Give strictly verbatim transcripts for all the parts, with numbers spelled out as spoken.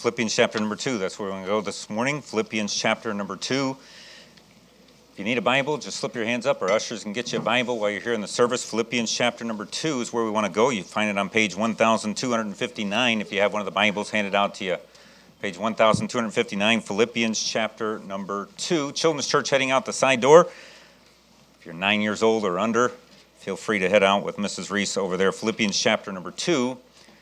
Philippians chapter number two. That's where we're going to go this morning. Philippians chapter number two. If you need a Bible, just slip your hands up. Our ushers can get you a Bible while you're here in the service. Philippians chapter number two is where we want to go. You find it on page one thousand two hundred fifty-nine if you have one of the Bibles handed out to you. Page one thousand two hundred fifty-nine, Philippians chapter number two. Children's Church heading out the side door. If you're nine years old or under, feel free to head out with Missus Reese over there. Philippians chapter number two.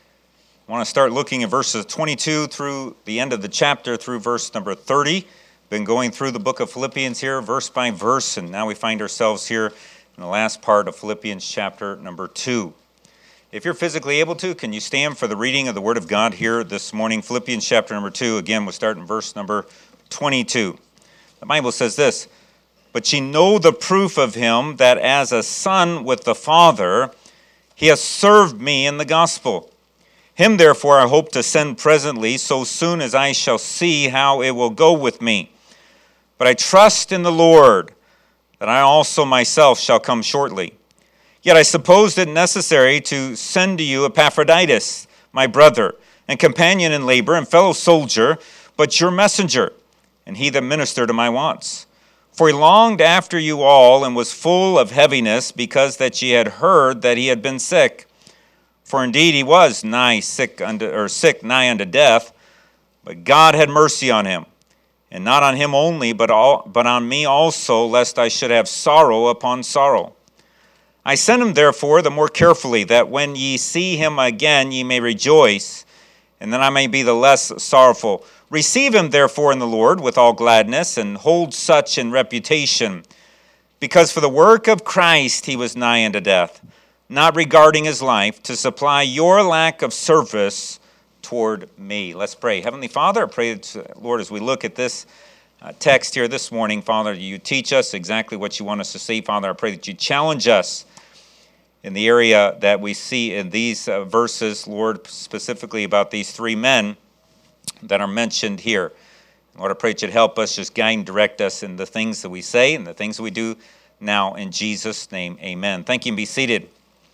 I want to start looking at verses twenty-two through the end of the chapter through verse number thirty. Been going through the book of Philippians here, verse by verse, and now we find ourselves here in the last part of Philippians chapter number two. If you're physically able to, can you stand for the reading of the Word of God here this morning? Philippians chapter number two, again, we'll start in verse number twenty-two. The Bible says this, "But ye know the proof of him, that as a son with the Father, he has served me in the gospel. Him therefore I hope to send presently, so soon as I shall see how it will go with me. But I trust in the Lord, that I also myself shall come shortly. Yet I supposed it necessary to send to you Epaphroditus, my brother, and companion in labor, and fellow soldier, but your messenger, and he that ministered to my wants. For he longed after you all, and was full of heaviness, because that ye had heard that he had been sick. For indeed he was nigh sick unto, or sick nigh unto death, but God had mercy on him, and not on him only, but all, but on me also, lest I should have sorrow upon sorrow. I sent him therefore the more carefully, that when ye see him again ye may rejoice, and that I may be the less sorrowful. Receive him therefore in the Lord with all gladness, and hold such in reputation, because for the work of Christ he was nigh unto death, not regarding his life, to supply your lack of service toward me." Let's pray. Heavenly Father, I pray, that, Lord, as we look at this uh, text here this morning, Father, you teach us exactly what you want us to see. Father, I pray that you challenge us in the area that we see in these uh, verses, Lord, specifically about these three men that are mentioned here. Lord, I pray that you'd help us, just guide and direct us in the things that we say and the things that we do now. In Jesus' name, amen. Thank you, and be seated.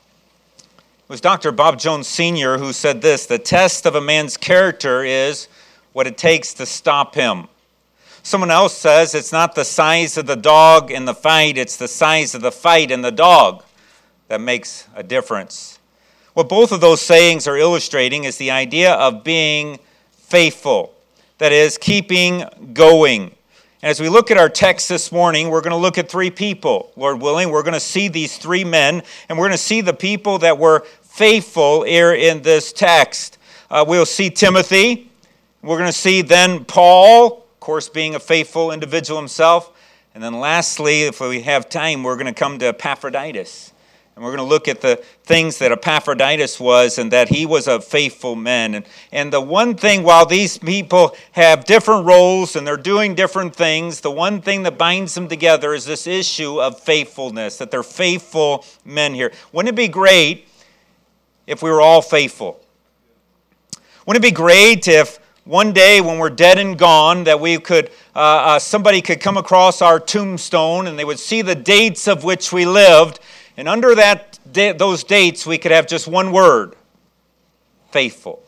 It was Doctor Bob Jones Senior who said this: "The test of a man's character is what it takes to stop him." Someone else says it's not the size of the dog in the fight, it's the size of the fight in the dog that makes a difference. What both of those sayings are illustrating is the idea of being faithful, that is, keeping going. And as we look at our text this morning, we're going to look at three people. Lord willing, we're going to see these three men, and we're going to see the people that were faithful here in this text. Uh, we'll see Timothy. We're going to see then Paul, of course, being a faithful individual himself. And then lastly, if we have time, we're going to come to Epaphroditus. And we're going to look at the things that Epaphroditus was, and that he was a faithful man. And, and the one thing, while these people have different roles and they're doing different things, the one thing that binds them together is this issue of faithfulness, that they're faithful men here. Wouldn't it be great if we were all faithful? Wouldn't it be great if one day when we're dead and gone, that we could, uh, uh, somebody could come across our tombstone and they would see the dates of which we lived, and under that those dates, we could have just one word: faithful.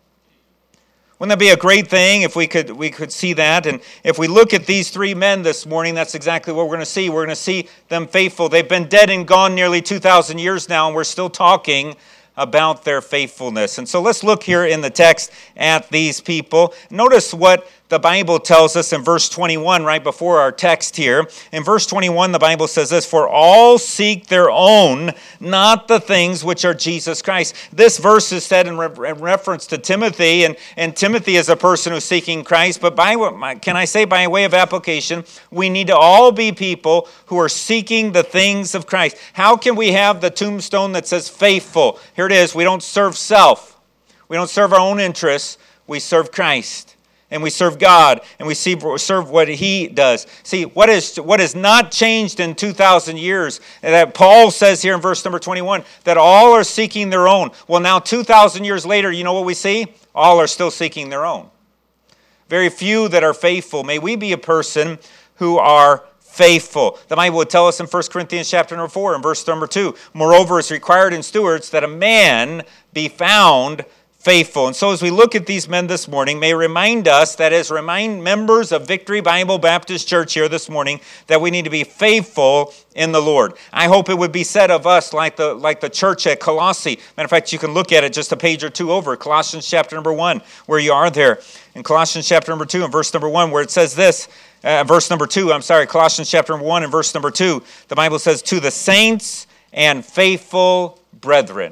Wouldn't that be a great thing if we could we could see that? And if we look at these three men this morning, that's exactly what we're going to see. We're going to see them faithful. They've been dead and gone nearly two thousand years now, and we're still talking about their faithfulness. And so let's look here in the text at these people. Notice what the Bible tells us in verse twenty-one, right before our text here. In verse twenty-one, the Bible says this: "For all seek their own, not the things which are Jesus Christ." This verse is said in, re- in reference to Timothy, and, and Timothy is a person who's seeking Christ. But by can I say, by way of application, we need to all be people who are seeking the things of Christ. How can we have the tombstone that says faithful? Here it is. We don't serve self. We don't serve our own interests. We serve Christ. And we serve God, and we see, serve what He does. See, what is what has not changed in two thousand years, that Paul says here in verse number twenty-one, that all are seeking their own. Well, now two thousand years later, you know what we see? All are still seeking their own. Very few that are faithful. May we be a person who are faithful. The Bible would tell us in First Corinthians chapter number four and verse number two, "Moreover, it's required in stewards that a man be found faithful. And so as we look at these men this morning, may remind us, that is, remind members of Victory Bible Baptist Church here this morning, that we need to be faithful in the Lord. I hope it would be said of us like the like the church at Colossae. Matter of fact, you can look at it just a page or two over, Colossians chapter number one, where you are there. In Colossians chapter number two and verse number one, where it says this, uh, verse number two, I'm sorry, Colossians chapter number one and verse number two, the Bible says, to the saints and faithful brethren.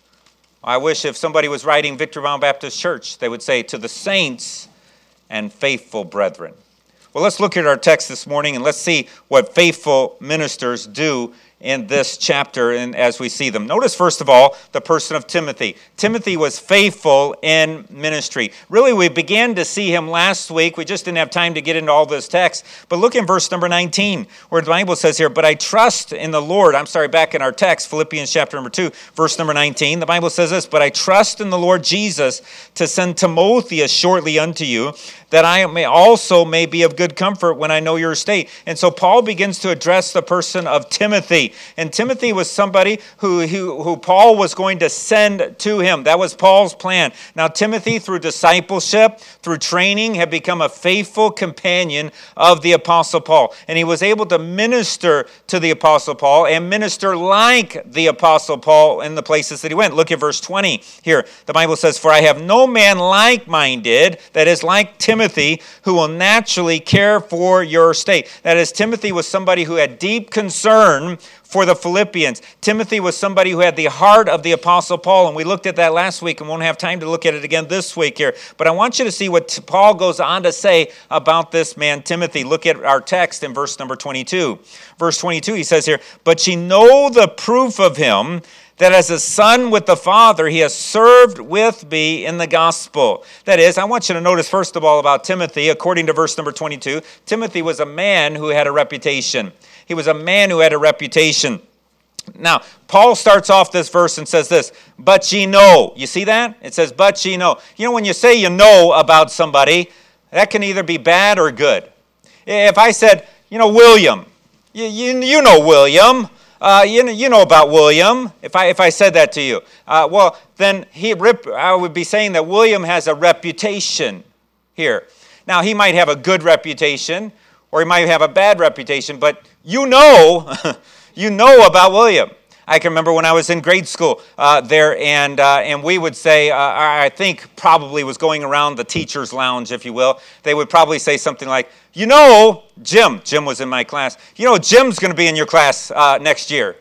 I wish if somebody was writing Victory Bible Baptist Church, they would say, to the saints and faithful brethren. Well, let's look at our text this morning and let's see what faithful ministers do in this chapter and as we see them. Notice, first of all, the person of Timothy. Timothy was faithful in ministry. Really, we began to see him last week. We just didn't have time to get into all this text. But look in verse number nineteen, where the Bible says here, but I trust in the Lord. I'm sorry, back in our text, Philippians chapter number two, verse number nineteen. The Bible says this, but I trust in the Lord Jesus to send Timotheus shortly unto you, that I may also may be of good comfort when I know your state. And so Paul begins to address the person of Timothy. And Timothy was somebody who, who, who Paul was going to send to him. That was Paul's plan. Now Timothy, through discipleship, through training, had become a faithful companion of the Apostle Paul. And he was able to minister to the Apostle Paul and minister like the Apostle Paul in the places that he went. Look at verse twenty here. The Bible says, for I have no man like-minded, that is like Timothy, who will naturally care for your state. That is, Timothy was somebody who had deep concern for the Philippians. Timothy was somebody who had the heart of the Apostle Paul, and we looked at that last week and won't have time to look at it again this week here. But I want you to see what Paul goes on to say about this man, Timothy. Look at our text in verse number twenty-two. Verse twenty-two, he says here, but ye know the proof of him, that as a son with the Father, he has served with me in the gospel. That is, I want you to notice first of all about Timothy, according to verse number twenty-two, Timothy was a man who had a reputation. He was a man who had a reputation. Now, Paul starts off this verse and says this, but ye know. You see that? It says, but ye know. You know, when you say you know about somebody, that can either be bad or good. If I said, you know, William, you, you, you know William. Uh, you, know, you know about William, if I if I said that to you. Uh, well, then he rep, I would be saying that William has a reputation here. Now, he might have a good reputation, or he might have a bad reputation, but you know, you know about William. I can remember when I was in grade school uh, there, and uh, and we would say, uh, I think probably was going around the teacher's lounge, if you will. They would probably say something like, you know, Jim, Jim was in my class, you know, Jim's going to be in your class uh, next year.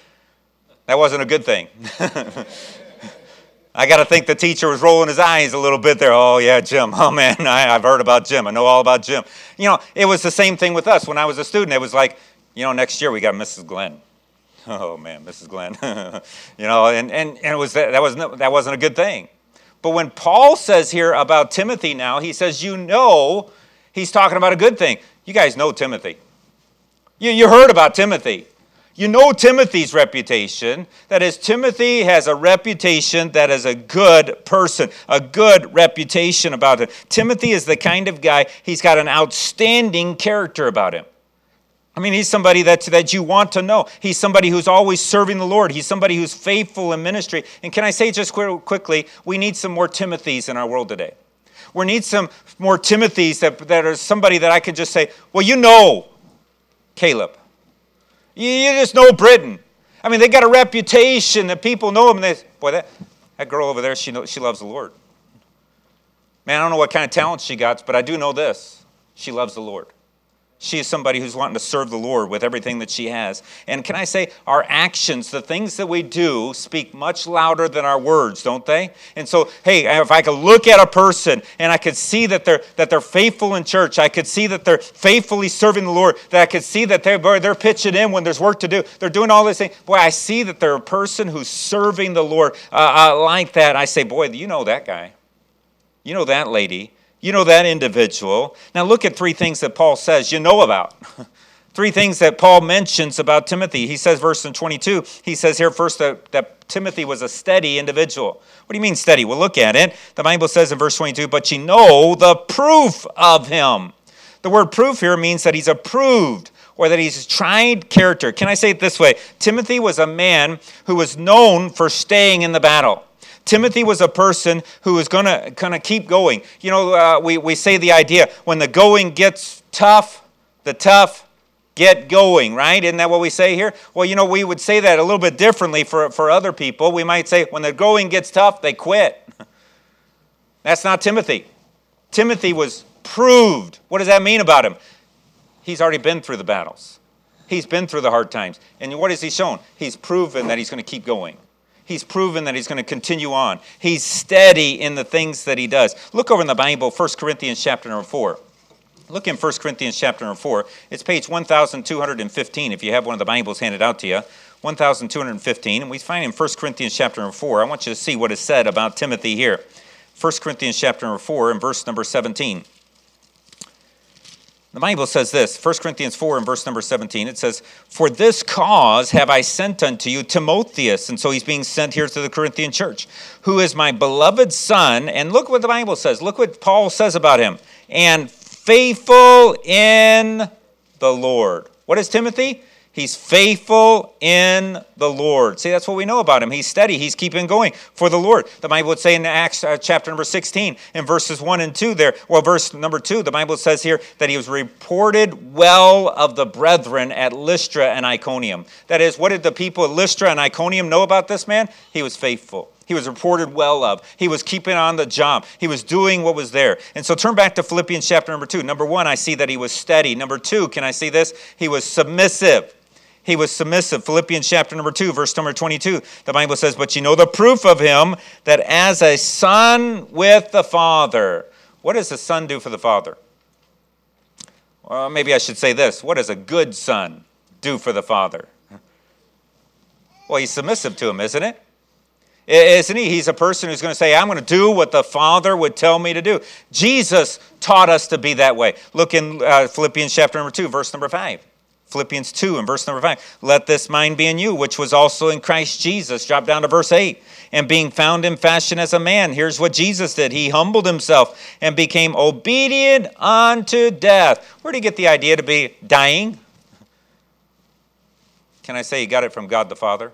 That wasn't a good thing. I got to think the teacher was rolling his eyes a little bit there. Oh, yeah, Jim. Oh, man, I, I've heard about Jim. I know all about Jim. You know, it was the same thing with us. When I was a student, it was like, you know, next year we got Missus Glenn. Oh, man, Missus Glenn. You know, and, and, and it was that, wasn't, that wasn't a good thing. But when Paul says here about Timothy now, he says, you know, he's talking about a good thing. You guys know Timothy. You, you heard about Timothy. You know Timothy's reputation. That is, Timothy has a reputation that is a good person, a good reputation about him. Timothy is the kind of guy, he's got an outstanding character about him. I mean, he's somebody that, that you want to know. He's somebody who's always serving the Lord. He's somebody who's faithful in ministry. And can I say just quickly, we need some more Timothys in our world today. We need some more Timothys that, that are somebody that I could just say, well, you know Caleb. You, you just know Britain. I mean, they got a reputation that people know them. And they say, boy, that, that girl over there, she knows, she loves the Lord. Man, I don't know what kind of talent she got, but I do know this. She loves the Lord. She is somebody who's wanting to serve the Lord with everything that she has. And can I say, our actions, the things that we do, speak much louder than our words, don't they? And so, hey, if I could look at a person and I could see that they're that they're faithful in church, I could see that they're faithfully serving the Lord, that I could see that they're, they're pitching in when there's work to do, they're doing all these things. Boy, I see that they're a person who's serving the Lord uh, uh, like that. I say, boy, you know that guy. You know that lady. You know that individual. Now look at three things that Paul says you know about. Three things that Paul mentions about Timothy. He says, verse twenty-two, he says here first that, that Timothy was a steady individual. What do you mean steady? Well, look at it. The Bible says in verse twenty-two, but ye know the proof of him. The word proof here means that he's approved or that he's tried character. Can I say it this way? Timothy was a man who was known for staying in the battle. Timothy was a person who was going to kind of keep going. You know, uh, we, we say the idea, when the going gets tough, the tough get going, right? Isn't that what we say here? Well, you know, we would say that a little bit differently for, for other people. We might say, when the going gets tough, they quit. That's not Timothy. Timothy was proved. What does that mean about him? He's already been through the battles. He's been through the hard times. And what has he shown? He's proven that he's going to keep going. He's proven that he's going to continue on. He's steady in the things that he does. Look over in the Bible, First Corinthians chapter number four. Look in First Corinthians chapter number four. It's page one thousand two hundred fifteen if you have one of the Bibles handed out to you. one thousand two hundred fifteen. And we find in First Corinthians chapter number four, I want you to see what is said about Timothy here. First Corinthians chapter number four and verse number seventeen. The Bible says this, First Corinthians four and verse number seventeen, it says, "For this cause have I sent unto you Timotheus," and so he's being sent here to the Corinthian church, "who is my beloved son," and look what the Bible says, look what Paul says about him, "and faithful in the Lord." What is Timothy? He's faithful in the Lord. See, that's what we know about him. He's steady. He's keeping going for the Lord. The Bible would say in Acts uh, chapter number sixteen, in verses one and two there, well, verse number two, the Bible says here that he was reported well of the brethren at Lystra and Iconium. That is, what did the people at Lystra and Iconium know about this man? He was faithful. He was reported well of. He was keeping on the job. He was doing what was there. And so turn back to Philippians chapter number two. Number one, I see that he was steady. Number two, can I see this? He was submissive. He was submissive. Philippians chapter number two, verse number twenty-two, the Bible says, "But you know the proof of him, that as a son with the Father." What does a son do for the Father? Well, maybe I should say this. What does a good son do for the Father? Well, he's submissive to him, isn't it? Isn't he? He's a person who's going to say, I'm going to do what the Father would tell me to do. Jesus taught us to be that way. Look in uh, Philippians chapter number two, verse number five. Philippians two and verse number five. "Let this mind be in you, which was also in Christ Jesus." Drop down to verse eight. "And being found in fashion as a man." Here's what Jesus did. He humbled himself and became obedient unto death. Where did he get the idea to be dying? Can I say he got it from God the Father?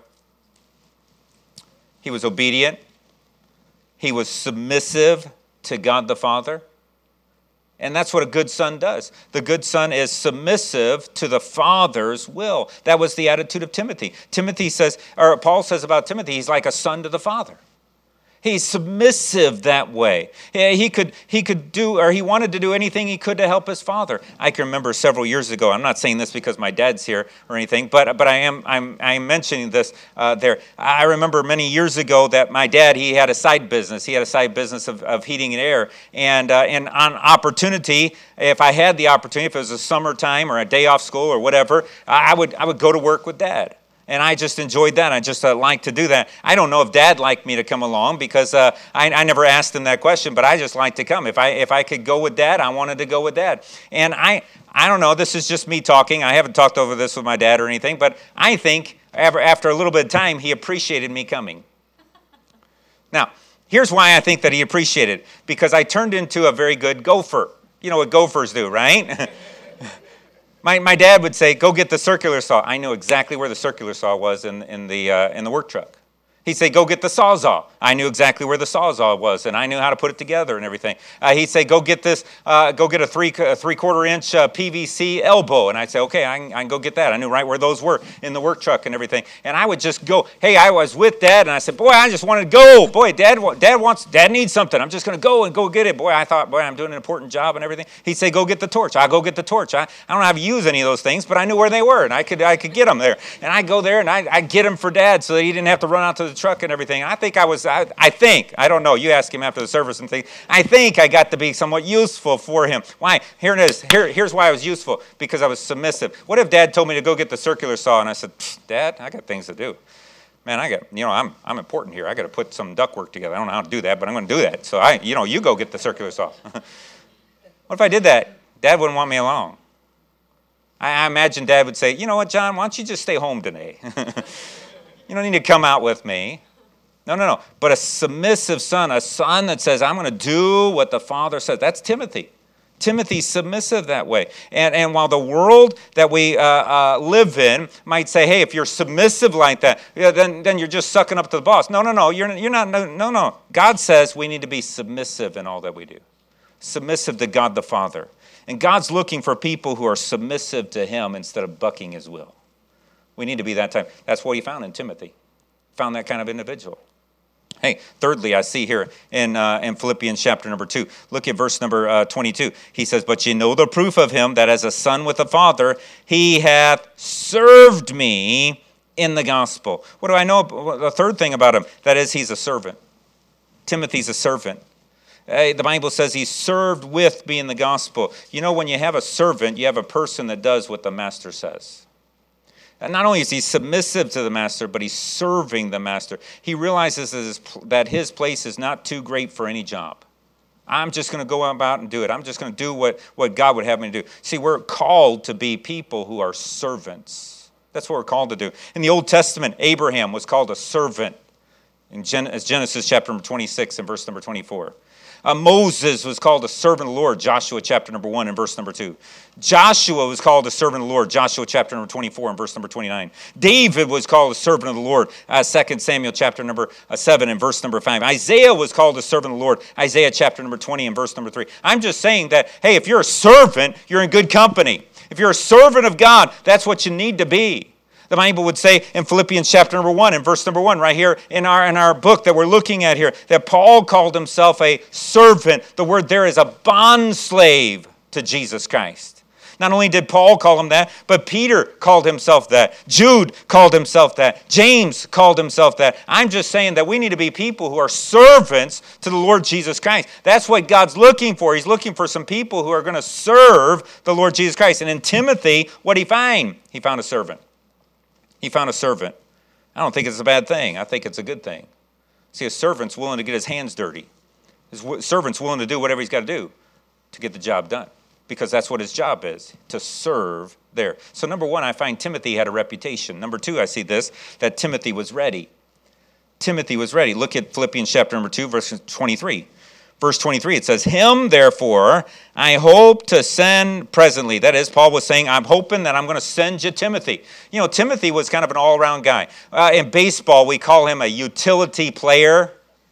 He was obedient. He was submissive to God the Father. And that's what a good son does. The good son is submissive to the Father's will. That was the attitude of Timothy. Timothy says, or Paul says about Timothy, he's like a son to the Father. He's submissive that way. He could, he could do, or he wanted to do anything he could to help his father. I can remember several years ago, I'm not saying this because my dad's here or anything, but but I am I'm I'm mentioning this uh, there. I remember many years ago that my dad, he had a side business. He had a side business of, of heating and air. And, uh, and on opportunity, if I had the opportunity, if it was a summertime or a day off school or whatever, I would I would go to work with Dad. And I just enjoyed that. I just uh, liked to do that. I don't know if Dad liked me to come along because uh, I, I never asked him that question, but I just liked to come. If I if I could go with Dad, I wanted to go with Dad. And I I don't know, this is just me talking. I haven't talked over this with my dad or anything, but I think after, after a little bit of time, he appreciated me coming. Now, here's why I think that he appreciated it. Because I turned into a very good gopher. You know what gophers do, right? My my dad would say, "Go get the circular saw." I knew exactly where the circular saw was in in the uh, in the work truck. He'd say, "Go get the sawzall." I knew exactly where the sawzall was, and I knew how to put it together and everything. Uh, he'd say, "Go get this, uh, go get a three a three quarter inch uh, P V C elbow," and I'd say, "Okay, I can, I can go get that." I knew right where those were in the work truck and everything. And I would just go. Hey, I was with Dad, and I said, "Boy, I just wanted to go. Boy, Dad, Dad wants, Dad needs something. I'm just going to go and go get it." Boy, I thought, boy, I'm doing an important job and everything. He'd say, "Go get the torch." I go get the torch. I, I don't know how to use any of those things, but I knew where they were, and I could I could get them there. And I'd go there, and I I'd get them for Dad so that he didn't have to run out to the truck and everything. I think I was, I, I think, I don't know, you ask him after the service and think, I think I got to be somewhat useful for him. Why? Here it is. Here, here's why I was useful, because I was submissive. What if Dad told me to go get the circular saw, and I said, "Dad, I got things to do. Man, I got, you know, I'm I'm important here. I got to put some ductwork together. I don't know how to do that, but I'm going to do that. So, I, you know, you go get the circular saw." What if I did that? Dad wouldn't want me along. I, I imagine Dad would say, "You know what, John, why don't you just stay home today? You don't need to come out with me." No, no, no. But a submissive son, a son that says, "I'm going to do what the Father says." That's Timothy. Timothy's submissive that way. And, and while the world that we uh, uh, live in might say, hey, if you're submissive like that, yeah, then, then you're just sucking up to the boss. No, no, no, you're, you're not, no, no, no. God says we need to be submissive in all that we do. Submissive to God the Father. And God's looking for people who are submissive to him instead of bucking his will. We need to be that type. That's what he found in Timothy. Found that kind of individual. Hey, thirdly, I see here in uh, in Philippians chapter number two. Look at verse number uh, twenty-two. He says, but you know the proof of him, that as a son with a father, he hath served me in the gospel. What do I know? The third thing about him, that is, he's a servant. Timothy's a servant. Hey, the Bible says he's served with me in the gospel. You know, when you have a servant, you have a person that does what the master says. And not only is he submissive to the master, but he's serving the master. He realizes that his, that his place is not too great for any job. I'm just going to go about and do it. I'm just going to do what, what God would have me to do. See, we're called to be people who are servants. That's what we're called to do. In the Old Testament, Abraham was called a servant. In Gen- Genesis chapter number twenty-six and verse number twenty-four. Uh, Moses was called a servant of the Lord, Joshua chapter number one and verse number two. Joshua was called a servant of the Lord, Joshua chapter number twenty-four and verse number twenty-nine. David was called a servant of the Lord, uh, Second Samuel chapter number seven and verse number five. Isaiah was called a servant of the Lord, Isaiah chapter number twenty and verse number three. I'm just saying that, hey, if you're a servant, you're in good company. If you're a servant of God, that's what you need to be. The Bible would say in Philippians chapter number one and verse number one, right here in our, in our book that we're looking at here, that Paul called himself a servant. The word there is a bondslave to Jesus Christ. Not only did Paul call him that, but Peter called himself that. Jude called himself that. James called himself that. I'm just saying that we need to be people who are servants to the Lord Jesus Christ. That's what God's looking for. He's looking for some people who are going to serve the Lord Jesus Christ. And in Timothy, what did he find? He found a servant. He found a servant. I don't think it's a bad thing. I think it's a good thing. See, a servant's willing to get his hands dirty. His servant's willing to do whatever he's got to do to get the job done, because that's what his job is, to serve there. So number one, I find Timothy had a reputation. Number two, I see this, that Timothy was ready. Timothy was ready. Look at Philippians chapter number two, verse twenty-three. Verse twenty-three, it says, him, therefore, I hope to send presently. That is, Paul was saying, I'm hoping that I'm going to send you Timothy. You know, Timothy was kind of an all-around guy. Uh, in baseball, we call him a utility player.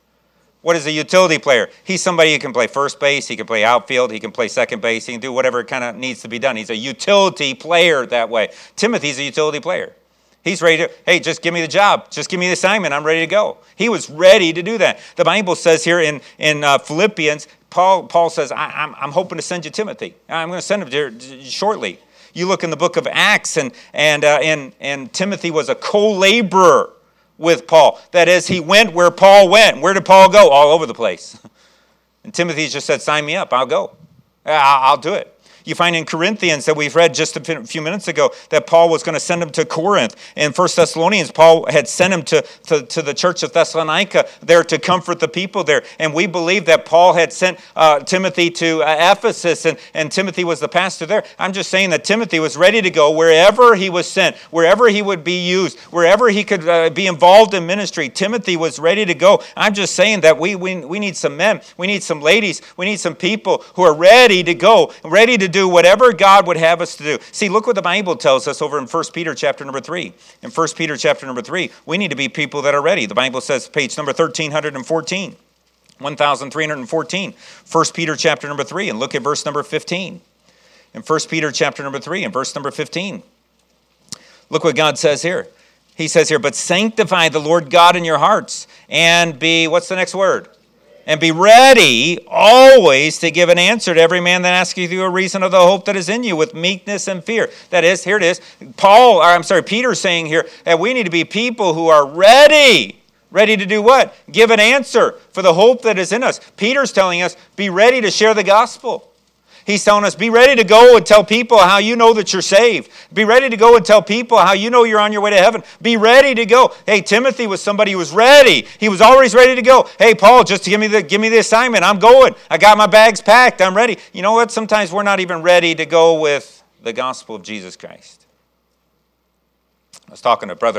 What is a utility player? He's somebody who can play first base, he can play outfield, he can play second base, he can do whatever kind of needs to be done. He's a utility player that way. Timothy's a utility player. He's ready to, hey, just give me the job. Just give me the assignment. I'm ready to go. He was ready to do that. The Bible says here in, in uh, Philippians, Paul, Paul says, I, I'm, I'm hoping to send you Timothy. I'm going to send him to, shortly. You look in the book of Acts, and, and, uh, and, and Timothy was a co-laborer with Paul. That is, he went where Paul went. Where did Paul go? All over the place. And Timothy just said, sign me up. I'll go. I'll, I'll do it. You find in Corinthians that we've read just a few minutes ago that Paul was going to send him to Corinth. In First Thessalonians, Paul had sent him to, to, to the church of Thessalonica there to comfort the people there. And we believe that Paul had sent uh, Timothy to uh, Ephesus, and, and Timothy was the pastor there. I'm just saying that Timothy was ready to go wherever he was sent, wherever he would be used, wherever he could uh, be involved in ministry. Timothy was ready to go. I'm just saying that we, we, we need some men, we need some ladies, we need some people who are ready to go, ready to do whatever God would have us to do. See, look what the Bible tells us over in First Peter chapter number three. In First Peter chapter number three, we need to be people that are ready. The Bible says, page number thirteen fourteen, thirteen fourteen, First Peter chapter number three, and look at verse number fifteen. In First Peter chapter number three and verse number fifteen, look what God says here. He says here, but sanctify the Lord God in your hearts, and be, what's the next word? And be ready always to give an answer to every man that asks you a reason of the hope that is in you with meekness and fear. That is, here it is. Paul, or I'm sorry, Peter's saying here that we need to be people who are ready. Ready to do what? Give an answer for the hope that is in us. Peter's telling us, be ready to share the gospel. He's telling us, be ready to go and tell people how you know that you're saved. Be ready to go and tell people how you know you're on your way to heaven. Be ready to go. Hey, Timothy was somebody who was ready. He was always ready to go. Hey, Paul, just give me the give me the assignment. I'm going. I got my bags packed. I'm ready. You know what? Sometimes we're not even ready to go with the gospel of Jesus Christ. I was talking to Brother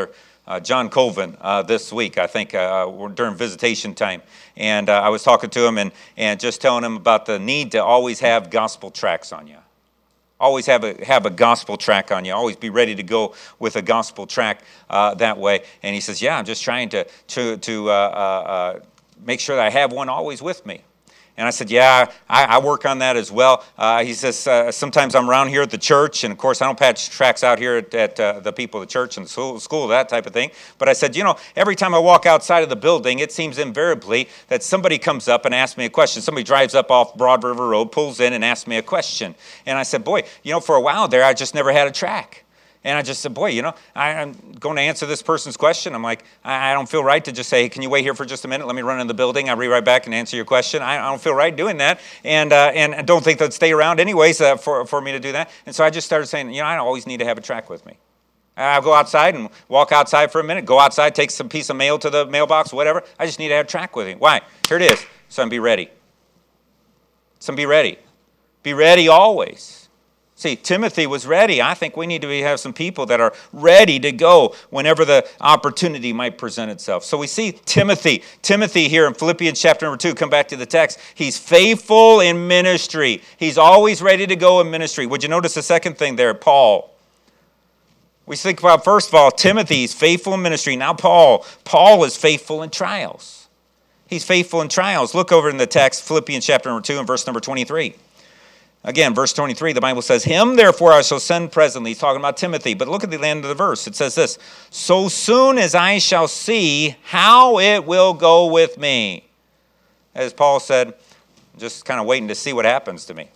uh, John Colvin uh, this week, I think, uh, during visitation time. And uh, I was talking to him and, and just telling him about the need to always have gospel tracts on you. Always have a have a gospel tract on you. Always be ready to go with a gospel tract uh, that way. And he says, yeah, I'm just trying to, to, to uh, uh, uh, make sure that I have one always with me. And I said, yeah, I, I work on that as well. Uh, he says, uh, sometimes I'm around here at the church, and of course I don't patch tracts out here at, at uh, the people of the church and the school, school, that type of thing. But I said, you know, every time I walk outside of the building, it seems invariably that somebody comes up and asks me a question. Somebody drives up off Broad River Road, pulls in and asks me a question. And I said, boy, you know, for a while there, I just never had a tract. And I just said, boy, you know, I, I'm going to answer this person's question. I'm like, I, I don't feel right to just say, hey, can you wait here for just a minute? Let me run in the building. I'll be right back and answer your question. I, I don't feel right doing that. And uh, and I don't think they'd stay around anyways uh, for, for me to do that. And so I just started saying, you know, I always need to have a tract with me. I'll go outside and walk outside for a minute, go outside, take some piece of mail to the mailbox, whatever. I just need to have a tract with me. Why? Here it is. So I'm be ready. So I'm be ready. Be ready always. See, Timothy was ready. I think we need to have some people that are ready to go whenever the opportunity might present itself. So we see Timothy. Timothy here in Philippians chapter number two, come back to the text. He's faithful in ministry. He's always ready to go in ministry. Would you notice the second thing there, Paul? We think about, first of all, Timothy's faithful in ministry. Now Paul. Paul is faithful in trials. He's faithful in trials. Look over in the text, Philippians chapter number two and verse number twenty-three. Again, verse twenty-three, the Bible says, him therefore I shall send presently. He's talking about Timothy. But look at the end of the verse. It says this, so soon as I shall see how it will go with me. As Paul said, just kind of waiting to see what happens to me.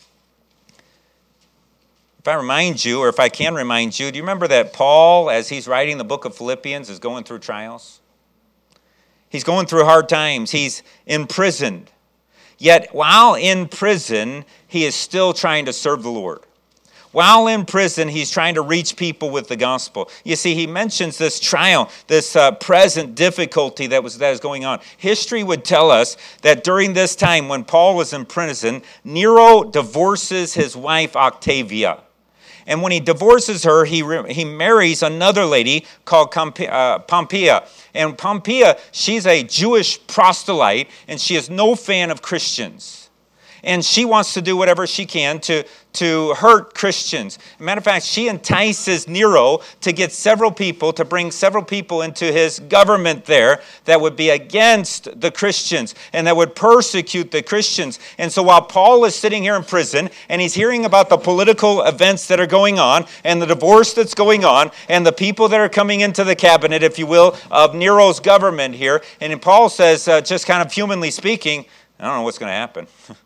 If I remind you, or if I can remind you, do you remember that Paul, as he's writing the book of Philippians, is going through trials? He's going through hard times. He's imprisoned. Yet while in prison, he is still trying to serve the Lord. While in prison, he's trying to reach people with the gospel. You see, he mentions this trial, this uh, present difficulty that was that is going on. History would tell us that during this time when Paul was in prison, Nero divorces his wife Octavia. And when he divorces her, he re- he marries another lady called Pomp- uh, Pompeia. And Pompeia, she's a Jewish proselyte, and she is no fan of Christians. And she wants to do whatever she can to, to hurt Christians. As a matter of fact, she entices Nero to get several people, to bring several people into his government there that would be against the Christians and that would persecute the Christians. And so while Paul is sitting here in prison and he's hearing about the political events that are going on and the divorce that's going on and the people that are coming into the cabinet, if you will, of Nero's government here, and Paul says, uh, just kind of humanly speaking, I don't know what's going to happen.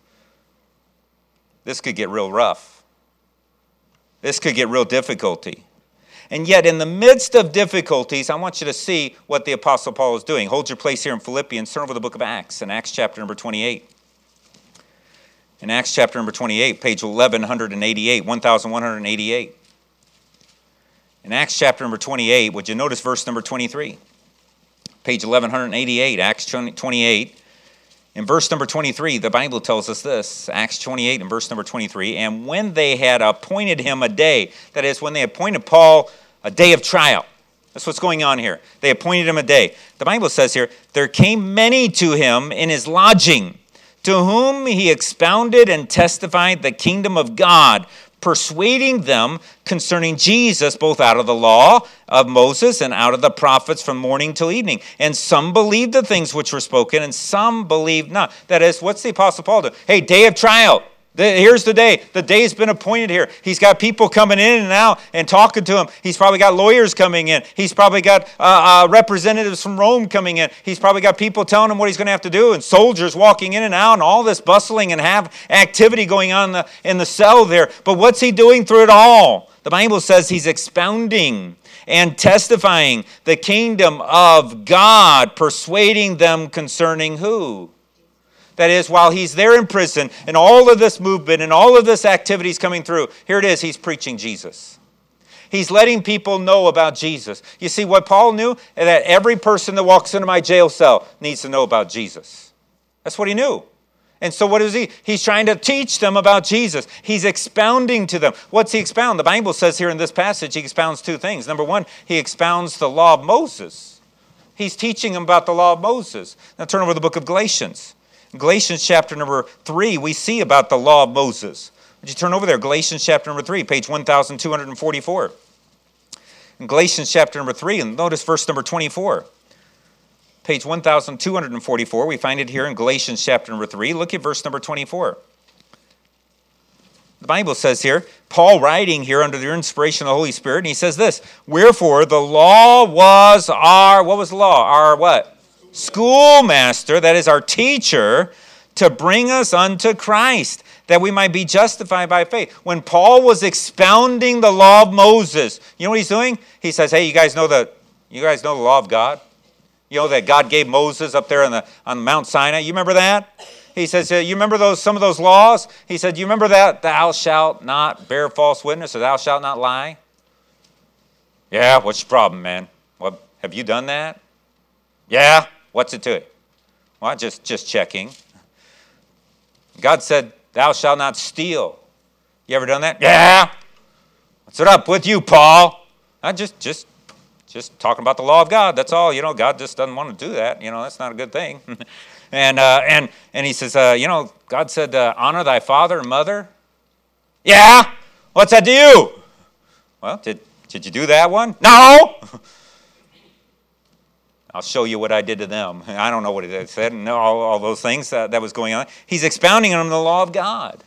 This could get real rough. This could get real difficulty. And yet in the midst of difficulties, I want you to see what the Apostle Paul is doing. Hold your place here in Philippians. Turn over the book of Acts, in Acts chapter number twenty-eight. In Acts chapter number twenty-eight, page eleven eighty-eight, eleven eighty-eight. In Acts chapter number twenty-eight, would you notice verse number twenty-three? Page eleven eighty-eight, Acts twenty-eight. In verse number twenty-three, the Bible tells us this, Acts twenty-eight and verse number twenty-three, and when they had appointed him a day, that is, when they appointed Paul a day of trial. That's what's going on here. They appointed him a day. The Bible says here, there came many to him in his lodging, to whom he expounded and testified the kingdom of God, persuading them concerning Jesus, both out of the law of Moses and out of the prophets from morning till evening. And some believed the things which were spoken, and some believed not. That is, what's the Apostle Paul do? Hey, day of trial. Here's the day. The day's been appointed here. He's got people coming in and out and talking to him. He's probably got lawyers coming in. He's probably got uh, uh, representatives from Rome coming in. He's probably got people telling him what he's going to have to do, and soldiers walking in and out, and all this bustling and have activity going on in the, in the cell there. But what's he doing through it all? The Bible says he's expounding and testifying the kingdom of God, persuading them concerning who? That is, while he's there in prison and all of this movement and all of this activity is coming through, here it is, he's preaching Jesus. He's letting people know about Jesus. You see, what Paul knew, that every person that walks into my jail cell needs to know about Jesus. That's what he knew. And so what is he? He's trying to teach them about Jesus. He's expounding to them. What's he expound? The Bible says here in this passage, he expounds two things. Number one, he expounds the law of Moses. He's teaching them about the law of Moses. Now turn over to the book of Galatians. In Galatians chapter number three, we see about the law of Moses. Would you turn over there? Galatians chapter number three, page one thousand two hundred forty-four. In Galatians chapter number three, and notice verse number twenty-four. Page one thousand two hundred forty-four, we find it here in Galatians chapter number three. Look at verse number twenty-four. The Bible says here, Paul writing here under the inspiration of the Holy Spirit, and he says this, wherefore the law was our, what was the law? Our what? Schoolmaster, that is our teacher, to bring us unto Christ, that we might be justified by faith. When Paul was expounding the law of Moses, you know what he's doing? He says, hey, you guys know the, you guys know the law of God? You know that God gave Moses up there on the on Mount Sinai. You remember that? He says, you remember those some of those laws? He said, you remember that thou shalt not bear false witness or thou shalt not lie? Yeah, what's your problem, man? Well, have you done that? Yeah, what's it to it? Well, just, just checking. God said, thou shalt not steal. You ever done that? Yeah. What's it up with you, Paul? I just, just, just talking about the law of God. That's all. You know, God just doesn't want to do that. You know, that's not a good thing. and uh, and and he says, uh, you know, God said, uh, honor thy father and mother. Yeah. What's that to you? Well, did did you do that one? No. I'll show you what I did to them. I don't know what it said, and all, all those things that, that was going on. He's expounding on the law of God.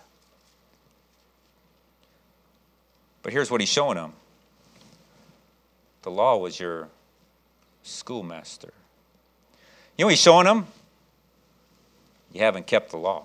But here's what he's showing them. The law was your schoolmaster. You know what he's showing them? You haven't kept the law.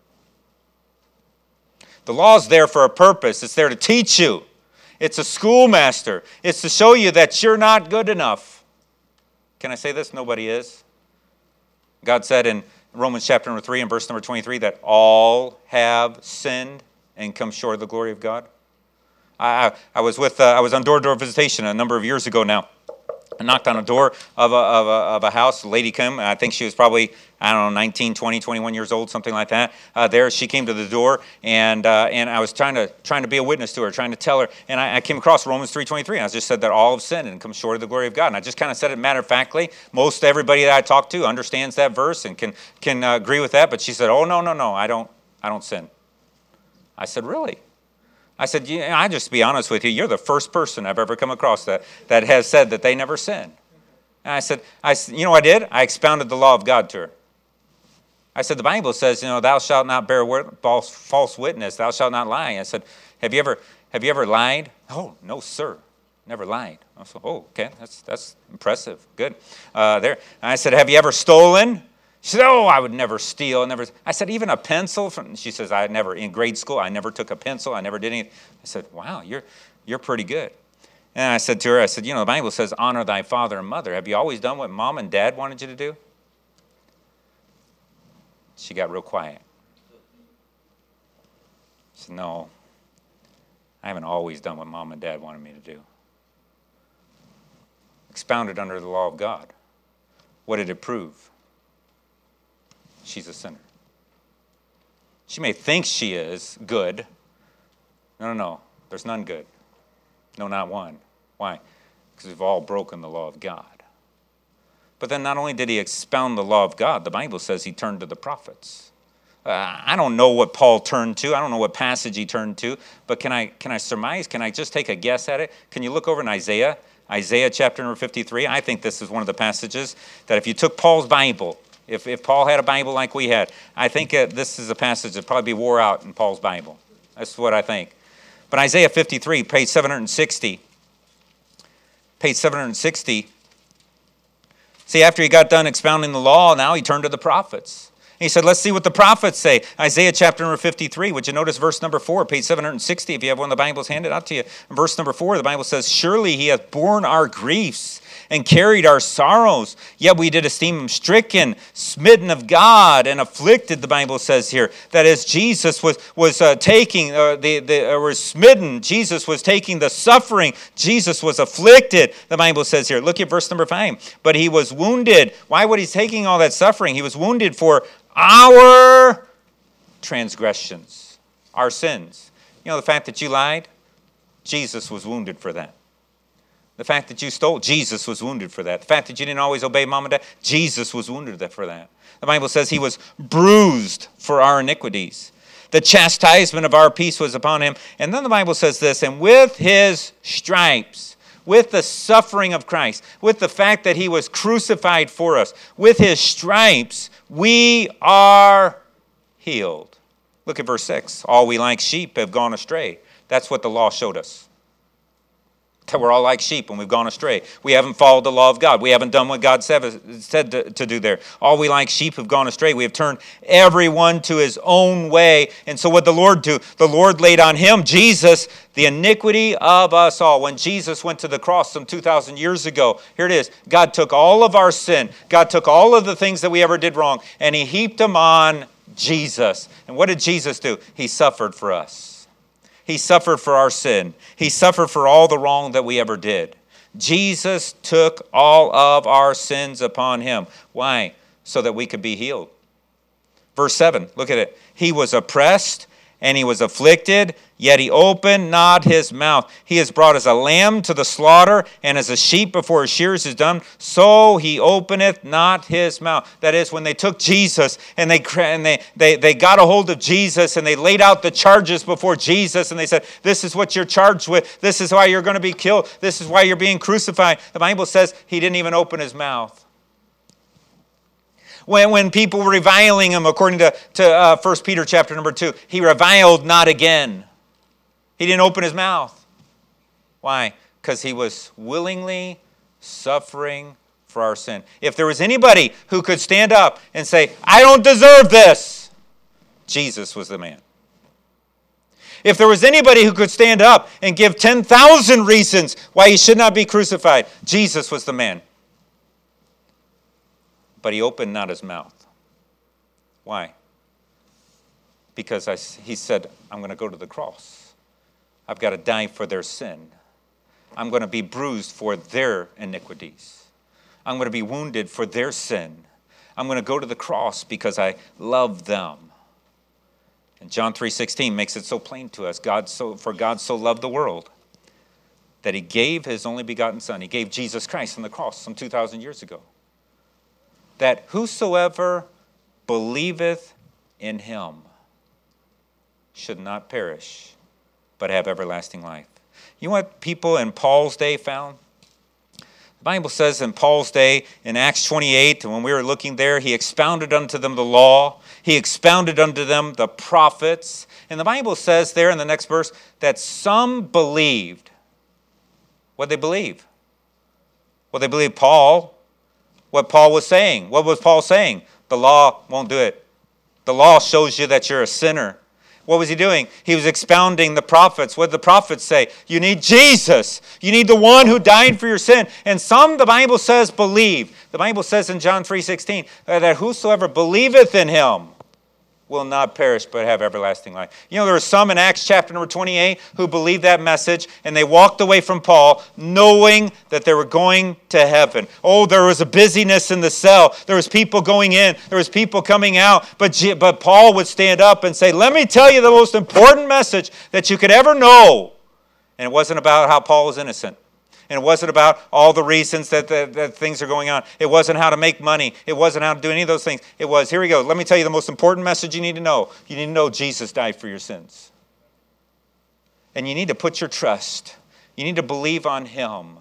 The law is there for a purpose. It's there to teach you. It's a schoolmaster. It's to show you that you're not good enough. Can I say this? Nobody is. God said in Romans chapter number three and verse number twenty-three that all have sinned and come short of the glory of God. I, I was with uh, I was on door-to-door visitation a number of years ago now. I knocked on a door of a, of a, of a house. A lady came. I think she was probably, I don't know, nineteen, twenty, twenty-one years old, something like that. Uh, there, she came to the door, and uh, and I was trying to trying to be a witness to her, trying to tell her. And I, I came across Romans three twenty-three, and I just said that all have sinned and come short of the glory of God. And I just kind of said it matter-of-factly. Most everybody that I talk to understands that verse and can can uh, agree with that. But she said, oh, no, no, no, I don't, I don't sin. I said, really? I said, yeah, I just be honest with you, you're the first person I've ever come across that, that has said that they never sin. And I said, I, you know what I did? I expounded the law of God to her. I said, the Bible says, you know, thou shalt not bear false, false witness, thou shalt not lie. I said, have you ever have you ever lied? Oh, no, sir, never lied. I said, oh, okay, that's that's impressive, good. Uh, there. And I said, have you ever stolen? She said, oh, I would never steal. Never. I said, even a pencil? From, she says, I never, in grade school, I never took a pencil. I never did anything. I said, wow, you're you're pretty good. And I said to her, I said, you know, the Bible says, honor thy father and mother. Have you always done what mom and dad wanted you to do? She got real quiet. She said, no, I haven't always done what mom and dad wanted me to do. Expounded under the law of God. What did it prove? She's a sinner. She may think she is good. No, no, no. There's none good. No, not one. Why? Because we've all broken the law of God. But then not only did he expound the law of God, the Bible says he turned to the prophets. Uh, I don't know what Paul turned to. I don't know what passage he turned to. But can I can I surmise? Can I just take a guess at it? Can you look over in Isaiah? Isaiah chapter number fifty-three. I think this is one of the passages that if you took Paul's Bible, If if Paul had a Bible like we had, I think uh, this is a passage that probably be wore out in Paul's Bible. That's what I think. But Isaiah fifty-three, page seven hundred sixty. Page seven hundred sixty. See, after he got done expounding the law, now he turned to the prophets. He said, let's see what the prophets say. Isaiah chapter number fifty-three. Would you notice verse number four, page seven hundred sixty, if you have one of the Bibles handed out to you. In verse number four, the Bible says, surely he hath borne our griefs and carried our sorrows. Yet we did esteem him stricken, smitten of God, and afflicted, the Bible says here. That is, Jesus was, was uh, taking, uh, the, the, uh, was smitten. Jesus was taking the suffering. Jesus was afflicted, the Bible says here. Look at verse number five. But he was wounded. Why would he taking all that suffering? He was wounded for our transgressions, our sins. You know, the fact that you lied, Jesus was wounded for that. The fact that you stole, Jesus was wounded for that. The fact that you didn't always obey mom and dad, Jesus was wounded for that. The Bible says he was bruised for our iniquities. The chastisement of our peace was upon him. And then the Bible says this, and with his stripes, with the suffering of Christ, with the fact that he was crucified for us, with his stripes, we are healed. Look at verse six. All we like sheep have gone astray. That's what the law showed us. That we're all like sheep and we've gone astray. We haven't followed the law of God. We haven't done what God said, said to, to do there. All we like sheep have gone astray. We have turned everyone to his own way. And so what did the Lord do? The Lord laid on him, Jesus, the iniquity of us all. When Jesus went to the cross some two thousand years ago, here it is. God took all of our sin. God took all of the things that we ever did wrong, and he heaped them on Jesus. And what did Jesus do? He suffered for us. He suffered for our sin. He suffered for all the wrong that we ever did. Jesus took all of our sins upon him. Why? So that we could be healed. Verse seven, look at it. He was oppressed and he was afflicted, yet he opened not his mouth. He is brought as a lamb to the slaughter, and as a sheep before his shears is dumb, so he openeth not his mouth. That is, when they took Jesus and they and they, they, they got a hold of Jesus and they laid out the charges before Jesus and they said, this is what you're charged with. This is why you're going to be killed. This is why you're being crucified. The Bible says he didn't even open his mouth. When, when people were reviling him, according to, to uh, First Peter chapter number two, he reviled not again. He didn't open his mouth. Why? Because he was willingly suffering for our sin. If there was anybody who could stand up and say, I don't deserve this, Jesus was the man. If there was anybody who could stand up and give ten thousand reasons why he should not be crucified, Jesus was the man. But he opened not his mouth. Why? Because I, he said, I'm going to go to the cross. I've got to die for their sin. I'm going to be bruised for their iniquities. I'm going to be wounded for their sin. I'm going to go to the cross because I love them. And John three sixteen makes it so plain to us. God so for God so loved the world that he gave his only begotten Son. He gave Jesus Christ on the cross some two thousand years ago. That whosoever believeth in him should not perish, but have everlasting life. You know what people in Paul's day found? The Bible says in Paul's day, in Acts twenty-eight, when we were looking there, he expounded unto them the law. He expounded unto them the prophets. And the Bible says there in the next verse that some believed. What did they believe? Well, they believed Paul. What Paul was saying. What was Paul saying? The law won't do it. The law shows you that you're a sinner. What was he doing? He was expounding the prophets. What did the prophets say? You need Jesus. You need the one who died for your sin. And some, the Bible says, believe. The Bible says in John three sixteen that whosoever believeth in him will not perish but have everlasting life. You know, there were some in Acts chapter number twenty-eight who believed that message, and they walked away from Paul knowing that they were going to heaven. Oh, there was a busyness in the cell. There was people going in. There was people coming out. But, G- but Paul would stand up and say, let me tell you the most important message that you could ever know. And it wasn't about how Paul was innocent. And it wasn't about all the reasons that, that, that things are going on. It wasn't how to make money. It wasn't how to do any of those things. It was, here we go. Let me tell you the most important message you need to know. You need to know Jesus died for your sins. And you need to put your trust. You need to believe on him.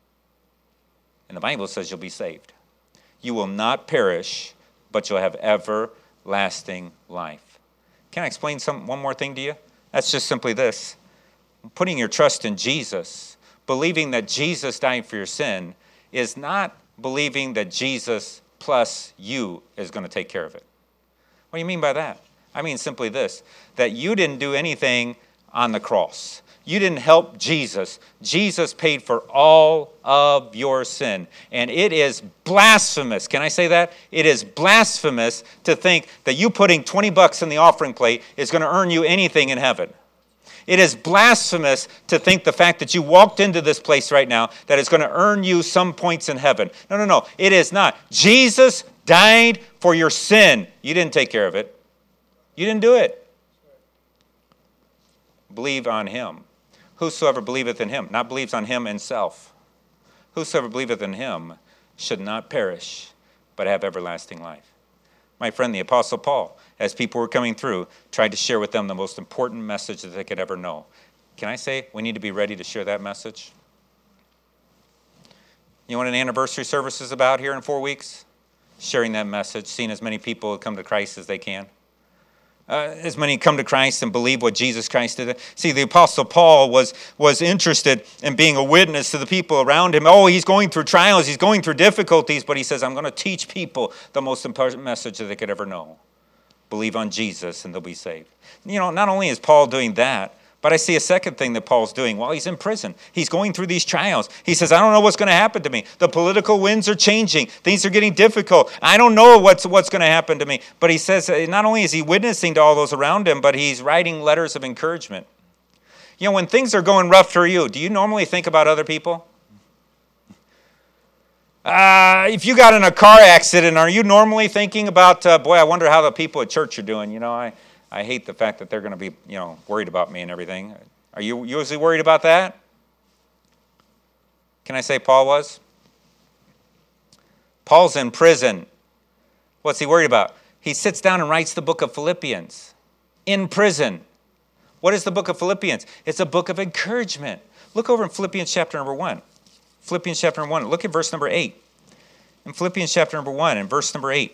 And the Bible says you'll be saved. You will not perish, but you'll have everlasting life. Can I explain some one more thing to you? That's just simply this. Putting your trust in Jesus, believing that Jesus died for your sin, is not believing that Jesus plus you is going to take care of it. What do you mean by that? I mean simply this, that you didn't do anything on the cross. You didn't help Jesus. Jesus paid for all of your sin. And it is blasphemous. Can I say that? It is blasphemous to think that you putting twenty bucks in the offering plate is going to earn you anything in heaven. It is blasphemous to think the fact that you walked into this place right now that it's going to earn you some points in heaven. No, no, no. It is not. Jesus died for your sin. You didn't take care of it. You didn't do it. Believe on him. Whosoever believeth in him, not believes on him himself. Whosoever believeth in him should not perish, but have everlasting life. My friend, the Apostle Paul, as people were coming through, tried to share with them the most important message that they could ever know. Can I say we need to be ready to share that message? You know what an anniversary service is about here in four weeks? Sharing that message, seeing as many people come to Christ as they can. Uh, as many come to Christ and believe what Jesus Christ did. See, the Apostle Paul was, was interested in being a witness to the people around him. Oh, he's going through trials, he's going through difficulties, but he says, I'm going to teach people the most important message that they could ever know. Believe on Jesus and they'll be saved. You know, not only is Paul doing that, but I see a second thing that Paul's doing while he's in prison. He's going through these trials. He says, I don't know what's going to happen to me. The political winds are changing. Things are getting difficult. I don't know what's what's going to happen to me. But he says, not only is he witnessing to all those around him, but he's writing letters of encouragement. You know, when things are going rough for you, do you normally think about other people? Uh, if you got in a car accident, are you normally thinking about, uh, boy, I wonder how the people at church are doing? You know, I... I hate the fact that they're going to be, you know, worried about me and everything. Are you usually worried about that? Can I say Paul was? Paul's in prison. What's he worried about? He sits down and writes the book of Philippians in prison. What is the book of Philippians? It's a book of encouragement. Look over in Philippians chapter number one. Philippians chapter number one. Look at verse number eight. In Philippians chapter number one and verse number eight.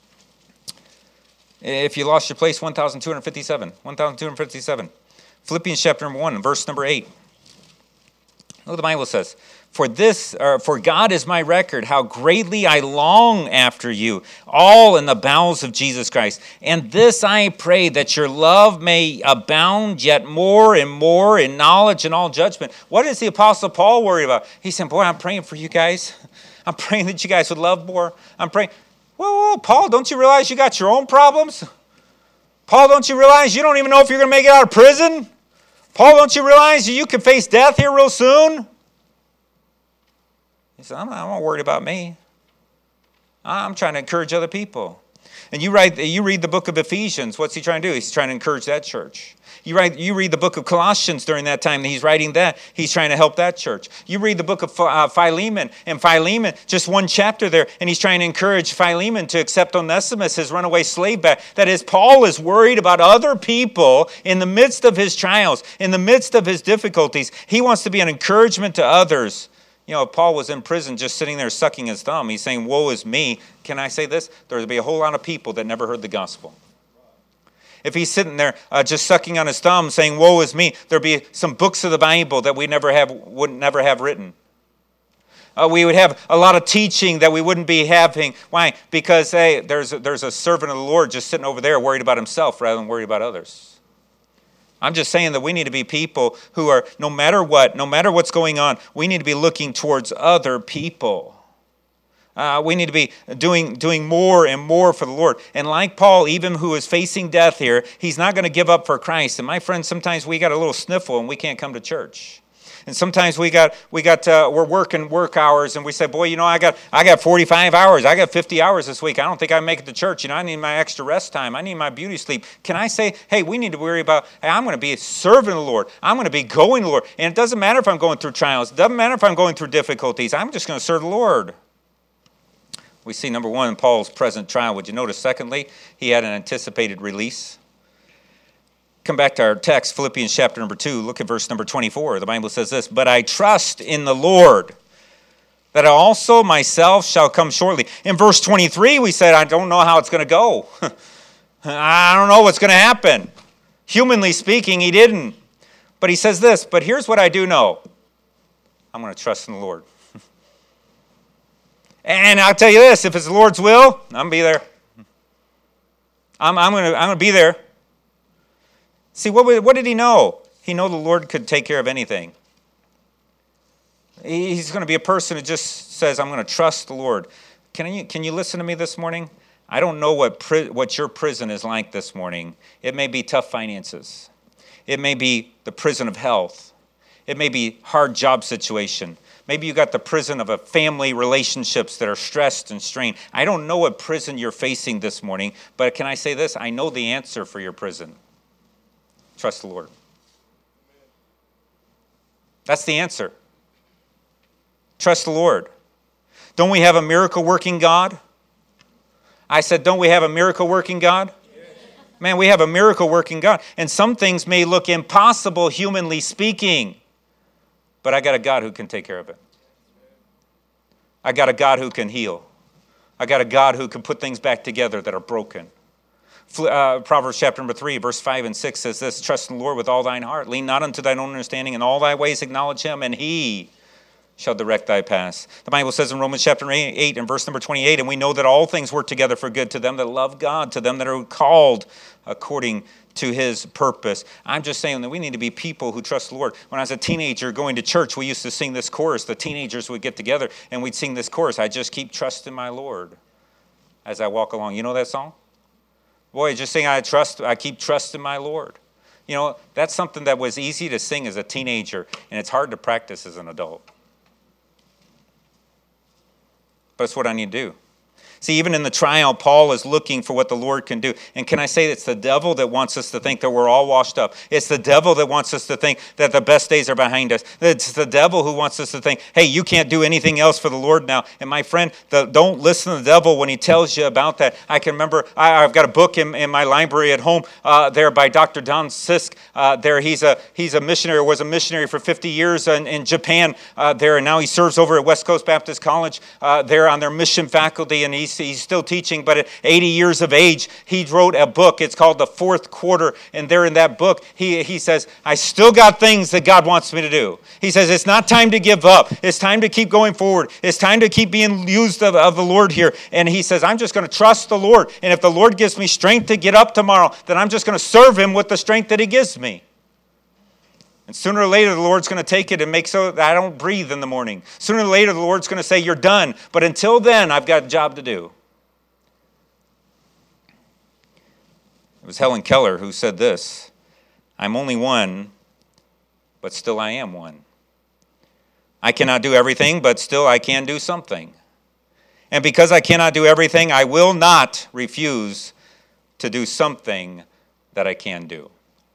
If you lost your place, one thousand two hundred fifty-seven. one thousand two hundred fifty-seven. Philippians chapter number one, verse number eight. Look what the Bible says. For this, or for God is my record, how greatly I long after you, all in the bowels of Jesus Christ. And this I pray, that your love may abound yet more and more in knowledge and all judgment. What is the Apostle Paul worried about? He said, boy, I'm praying for you guys. I'm praying that you guys would love more. I'm praying. Whoa, whoa, Paul, don't you realize you got your own problems? Paul, don't you realize you don't even know if you're going to make it out of prison? Paul, don't you realize you could face death here real soon? He said, I'm not, I'm not worried about me. I'm trying to encourage other people. And you write, you read the book of Ephesians. What's he trying to do? He's trying to encourage that church. You write, you read the book of Colossians during that time. He's writing that. He's trying to help that church. You read the book of uh, Philemon. And Philemon, just one chapter there, and he's trying to encourage Philemon to accept Onesimus, his runaway slave back. That is, Paul is worried about other people in the midst of his trials, in the midst of his difficulties. He wants to be an encouragement to others. You know, if Paul was in prison just sitting there sucking his thumb, he's saying, woe is me. Can I say this? There would be a whole lot of people that never heard the gospel. If he's sitting there uh, just sucking on his thumb saying, woe is me, there'd be some books of the Bible that we never have, would never have written. Uh, we would have a lot of teaching that we wouldn't be having. Why? Because, hey, there's a, there's a servant of the Lord just sitting over there worried about himself rather than worried about others. I'm just saying that we need to be people who are, no matter what, no matter what's going on, we need to be looking towards other people. Uh, we need to be doing, doing more and more for the Lord. And like Paul, even who is facing death here, he's not going to give up for Christ. And my friends, sometimes we got a little sniffle and we can't come to church. And sometimes we got we got uh, we're working work hours and we say, boy, you know, I got I got forty-five hours, I got fifty hours this week. I don't think I make it to church. You know, I need my extra rest time. I need my beauty sleep. Can I say, hey, we need to worry about, hey, I'm going to be a servant of the Lord. I'm going to be going to the Lord. And it doesn't matter if I'm going through trials. It doesn't matter if I'm going through difficulties. I'm just going to serve the Lord. We see, number one, in Paul's present trial. Would you notice, secondly, he had an anticipated release? Come back to our text, Philippians chapter number two. Look at verse number twenty-four. The Bible says this, but I trust in the Lord that I also myself shall come shortly. In verse twenty-three, we said, I don't know how it's going to go. I don't know what's going to happen. Humanly speaking, he didn't. But he says this, but here's what I do know. I'm going to trust in the Lord. And I'll tell you this, if it's the Lord's will, I'm going to be there. I'm, I'm going to I'm going to be there. See, what, what did he know? He knew the Lord could take care of anything. He's going to be a person who just says, I'm going to trust the Lord. Can you, can you listen to me this morning? I don't know what pri- what your prison is like this morning. It may be tough finances. It may be the prison of health. It may be hard job situation. Maybe you got the prison of a family relationships that are stressed and strained. I don't know what prison you're facing this morning, but can I say this? I know the answer for your prison. Trust the Lord. That's the answer. Trust the Lord. Don't we have a miracle-working God? I said, don't we have a miracle-working God? Yes. Man, we have a miracle-working God. And some things may look impossible, humanly speaking, but I got a God who can take care of it. I got a God who can heal. I got a God who can put things back together that are broken. Uh, Proverbs chapter number three, verse five and six says this, trust in the Lord with all thine heart. Lean not unto thine own understanding. In all thy ways acknowledge him, and he shall direct thy paths. The Bible says in Romans chapter eight and verse number twenty-eight, and we know that all things work together for good to them that love God, to them that are called according to his purpose. I'm just saying that we need to be people who trust the Lord. When I was a teenager going to church, we used to sing this chorus. The teenagers would get together and we'd sing this chorus. I just keep trusting my Lord as I walk along. You know that song? Boy, just saying I trust, I keep trusting my Lord. You know, that's something that was easy to sing as a teenager, and it's hard to practice as an adult. But it's what I need to do. See, even in the trial, Paul is looking for what the Lord can do. And can I say it's the devil that wants us to think that we're all washed up. It's the devil that wants us to think that the best days are behind us. It's the devil who wants us to think, hey, you can't do anything else for the Lord now. And my friend, the, don't listen to the devil when he tells you about that. I can remember, I, I've got a book in, in my library at home uh, there by Doctor Don Sisk. Uh, there, he's a he's a missionary, was a missionary for fifty years in, in Japan uh, there. And now he serves over at West Coast Baptist College uh, there on their mission faculty. And he's He's still teaching, but at eighty years of age, he wrote a book. It's called The Fourth Quarter. And there in that book, he, he says, I still got things that God wants me to do. He says, it's not time to give up. It's time to keep going forward. It's time to keep being used of, of the Lord here. And he says, I'm just going to trust the Lord. And if the Lord gives me strength to get up tomorrow, then I'm just going to serve him with the strength that he gives me. And sooner or later, the Lord's going to take it and make so that I don't breathe in the morning. Sooner or later, the Lord's going to say, you're done. But until then, I've got a job to do. It was Helen Keller who said this, I'm only one, but still I am one. I cannot do everything, but still I can do something. And because I cannot do everything, I will not refuse to do something that I can do.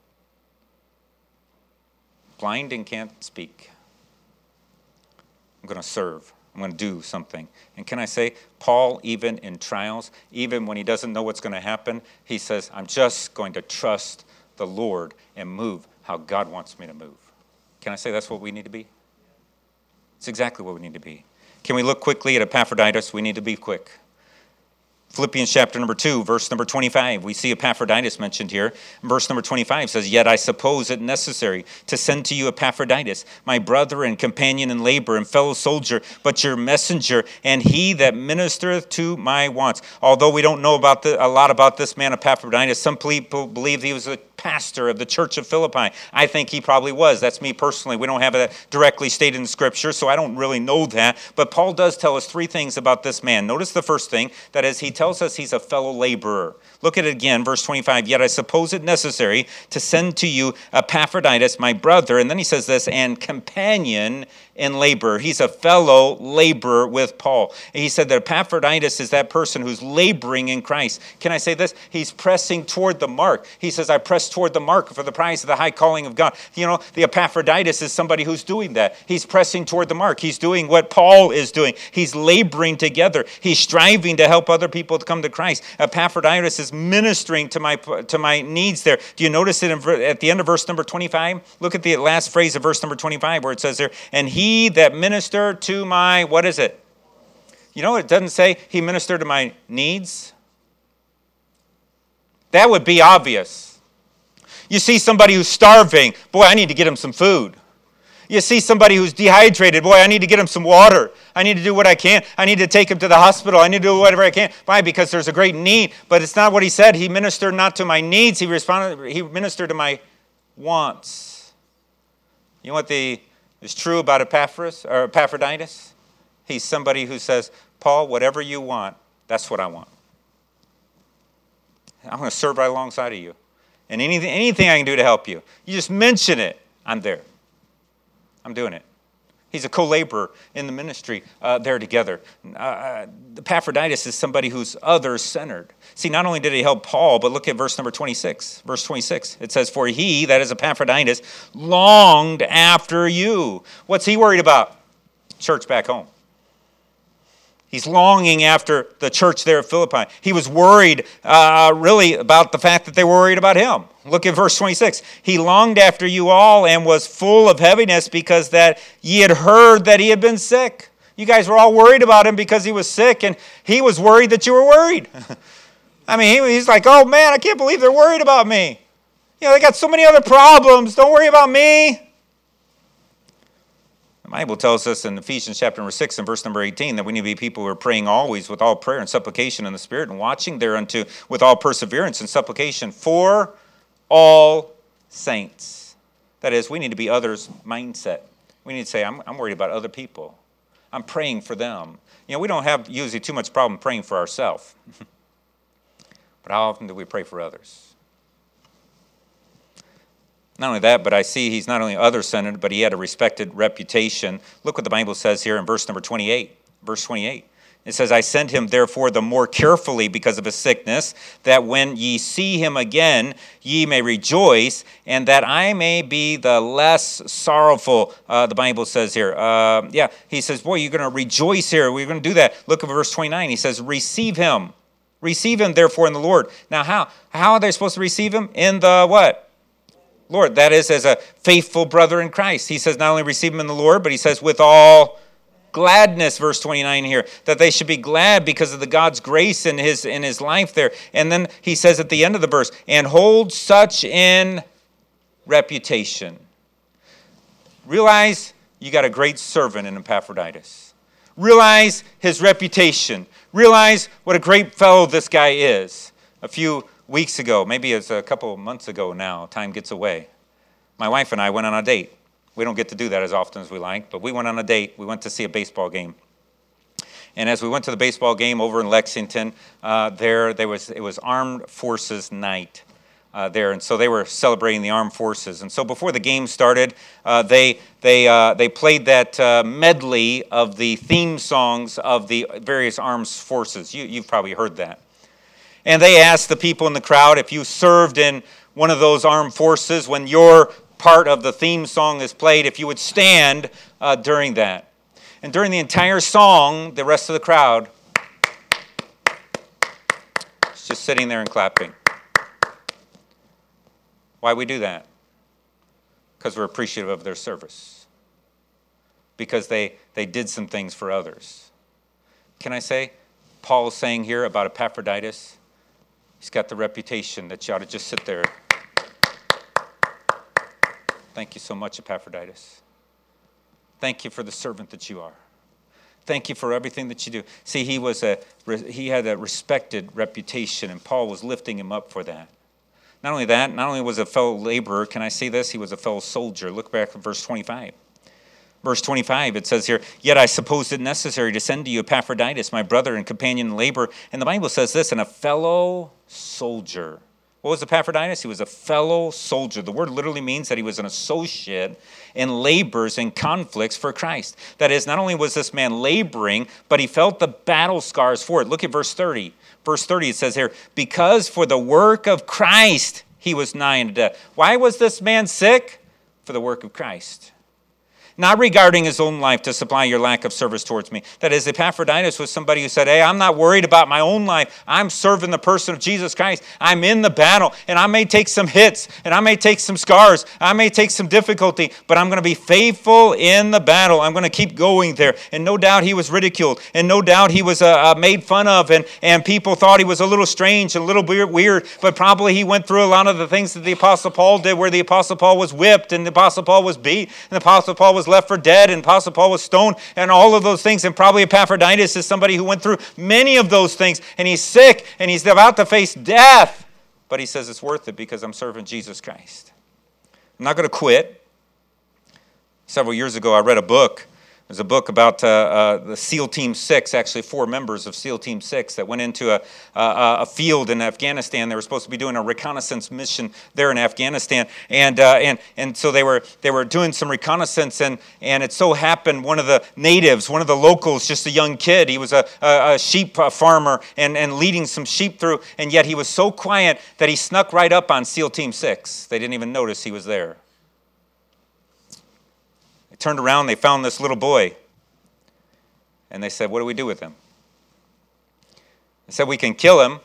Blind and can't speak. I'm going to serve. I'm going to do something. And can I say, Paul, even in trials, even when he doesn't know what's going to happen, he says, I'm just going to trust the Lord and move how God wants me to move. Can I say that's what we need to be? It's exactly what we need to be. Can we look quickly at Epaphroditus? We need to be quick. Philippians chapter number two, verse number twenty-five. We see Epaphroditus mentioned here. Verse number twenty-five says, Yet I suppose it necessary to send to you Epaphroditus, my brother and companion in labor and fellow soldier, but your messenger, and he that ministereth to my wants. Although we don't know about the, a lot about this man Epaphroditus, some people believe he was a pastor of the church of Philippi. I think he probably was. That's me personally. We don't have that directly stated in Scripture, so I don't really know that. But Paul does tell us three things about this man. Notice the first thing, that is, he tells us he's a fellow laborer. Look at it again, verse twenty-five. Yet I suppose it necessary to send to you Epaphroditus, my brother. And then he says this, and companion in labor. He's a fellow laborer with Paul. And he said that Epaphroditus is that person who's laboring in Christ. Can I say this? He's pressing toward the mark. He says, I press toward the mark for the prize of the high calling of God. You know, the Epaphroditus is somebody who's doing that. He's pressing toward the mark. He's doing what Paul is doing. He's laboring together. He's striving to help other people to come to Christ. Epaphroditus is ministering to my to my needs there. Do you notice it in, at the end of verse number twenty-five? Look at the last phrase of verse number twenty-five where it says there, and he that ministered to my, what is it? You know, it doesn't say he ministered to my needs. That would be obvious. You see somebody who's starving, boy, I need to get him some food. You see somebody who's dehydrated, boy, I need to get him some water. I need to do what I can. I need to take him to the hospital. I need to do whatever I can. Why? Because there's a great need. But it's not what he said. He ministered not to my needs. He responded. He ministered to my wants. You know what the, is true about Epaphras, or Epaphroditus? He's somebody who says, Paul, whatever you want, that's what I want. I'm going to serve right alongside of you. And anything, anything I can do to help you. You just mention it, I'm there. I'm doing it. He's a co-laborer in the ministry uh, there together. Uh, Epaphroditus is somebody who's other-centered. See, not only did he help Paul, but look at verse number twenty-six. Verse twenty-six, it says, for he, that is Epaphroditus, longed after you. What's he worried about? Church back home. He's longing after the church there at Philippi. He was worried uh, really about the fact that they were worried about him. Look at verse twenty-six. He longed after you all and was full of heaviness because that ye had heard that he had been sick. You guys were all worried about him because he was sick, and he was worried that you were worried. I mean, he, he's like, oh man, I can't believe they're worried about me. You know, they got so many other problems. Don't worry about me. The Bible tells us in Ephesians chapter number six and verse number eighteen that we need to be people who are praying always with all prayer and supplication in the Spirit and watching thereunto with all perseverance and supplication for all saints. That is, we need to be others' mindset. We need to say, I'm, I'm worried about other people. I'm praying for them. You know, we don't have usually too much problem praying for ourselves. But how often do we pray for others? Not only that, but I see he's not only other-centered, but he had a respected reputation. Look what the Bible says here in verse number twenty-eight. Verse twenty-eight. It says, I send him therefore the more carefully because of his sickness, that when ye see him again, ye may rejoice, and that I may be the less sorrowful, uh, the Bible says here. Uh, yeah, he says, boy, you're going to rejoice here. We're going to do that. Look at verse twenty-nine. He says, receive him. Receive him, therefore, in the Lord. Now, how? How are they supposed to receive him? In the what? Lord. That is, as a faithful brother in Christ. He says not only receive him in the Lord, but he says with all gladness, verse twenty-nine here, that they should be glad because of the God's grace in his in his life there. And then he says at the end of the verse, and hold such in reputation. Realize you got a great servant in Epaphroditus. Realize his reputation. Realize what a great fellow this guy is. A few weeks ago, maybe it's a couple of months ago now, time gets away. My wife and I went on a date. We don't get to do that as often as we like, but we went on a date. We went to see a baseball game. And as we went to the baseball game over in Lexington, uh, there, there was it was Armed Forces Night uh, there, and so they were celebrating the Armed Forces. And so before the game started, uh, they they uh, they played that uh, medley of the theme songs of the various armed forces. You, you've probably heard that. And they asked the people in the crowd, if you served in one of those armed forces, when your part of the theme song is played, if you would stand uh, during that. And during the entire song, the rest of the crowd is just sitting there and clapping. Why we do that? Because we're appreciative of their service. Because they, they did some things for others. Can I say, Paul is saying here about Epaphroditus, he's got the reputation that you ought to just sit there. Thank you so much, Epaphroditus. Thank you for the servant that you are. Thank you for everything that you do. See, he was a he had a respected reputation, and Paul was lifting him up for that. Not only that, not only was a fellow laborer, can I say this? He was a fellow soldier. Look back at verse twenty-five. Verse twenty-five, it says here, yet I supposed it necessary to send to you Epaphroditus, my brother and companion in labor. And the Bible says this, and a fellow soldier. What was Epaphroditus? He was a fellow soldier. The word literally means that he was an associate in labors and conflicts for Christ. That is, not only was this man laboring, but he felt the battle scars for it. Look at verse thirty. Verse thirty, it says here, because for the work of Christ he was nigh unto death. Why was this man sick? For the work of Christ. Not regarding his own life to supply your lack of service towards me. That is, Epaphroditus was somebody who said, hey, I'm not worried about my own life. I'm serving the person of Jesus Christ. I'm in the battle, and I may take some hits, and I may take some scars. I may take some difficulty, but I'm going to be faithful in the battle. I'm going to keep going there. And no doubt he was ridiculed, and no doubt he was uh, made fun of, and, and people thought he was a little strange, a little weird, but probably he went through a lot of the things that the Apostle Paul did, where the Apostle Paul was whipped, and the Apostle Paul was beat, and the Apostle Paul was left for dead, and Apostle Paul was stoned, and all of those things. And probably Epaphroditus is somebody who went through many of those things, and he's sick, and he's about to face death. But he says it's worth it because I'm serving Jesus Christ. I'm not going to quit. Several years ago, I read a book There's a book about uh, uh, the SEAL Team six, actually four members of SEAL Team six that went into a, a, a field in Afghanistan. They were supposed to be doing a reconnaissance mission there in Afghanistan, and uh, and and so they were they were doing some reconnaissance, and and it so happened one of the natives, one of the locals, just a young kid, he was a, a, a sheep farmer and, and leading some sheep through, and yet he was so quiet that he snuck right up on SEAL Team six. They didn't even notice he was there. Turned around, they found this little boy. And they said, what do we do with him? They said, we can kill him,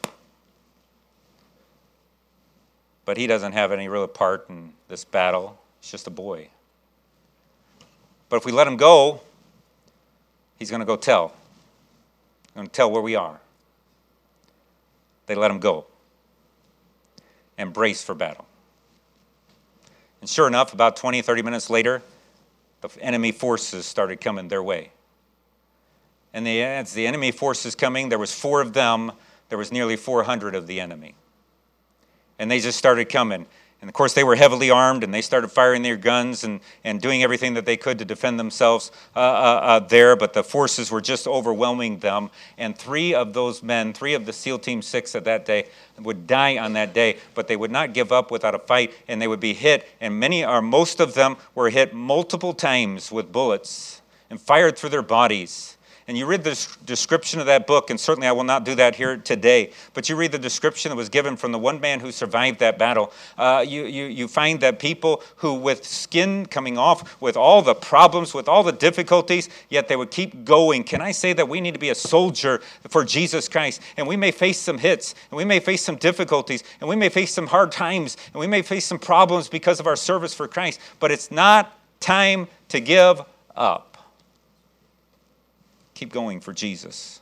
but he doesn't have any real part in this battle. He's just a boy. But if we let him go, he's going to go tell. He's going to tell where we are. They let him go and brace for battle. And sure enough, about twenty, thirty minutes later, the enemy forces started coming their way. And the, as the enemy forces coming, there was four of them. There was nearly four hundred of the enemy. And they just started coming. And of course, they were heavily armed, and they started firing their guns and, and doing everything that they could to defend themselves uh, uh, uh, there. But the forces were just overwhelming them. And three of those men, three of the SEAL Team six at that day, would die on that day. But they would not give up without a fight, and they would be hit. And many, or most of them, were hit multiple times with bullets and fired through their bodies. And you read the description of that book, and certainly I will not do that here today, but you read the description that was given from the one man who survived that battle. Uh, you, you, you find that people who, with skin coming off, with all the problems, with all the difficulties, yet they would keep going. Can I say that we need to be a soldier for Jesus Christ? And we may face some hits, and we may face some difficulties, and we may face some hard times, and we may face some problems because of our service for Christ, but it's not time to give up. Keep going for Jesus.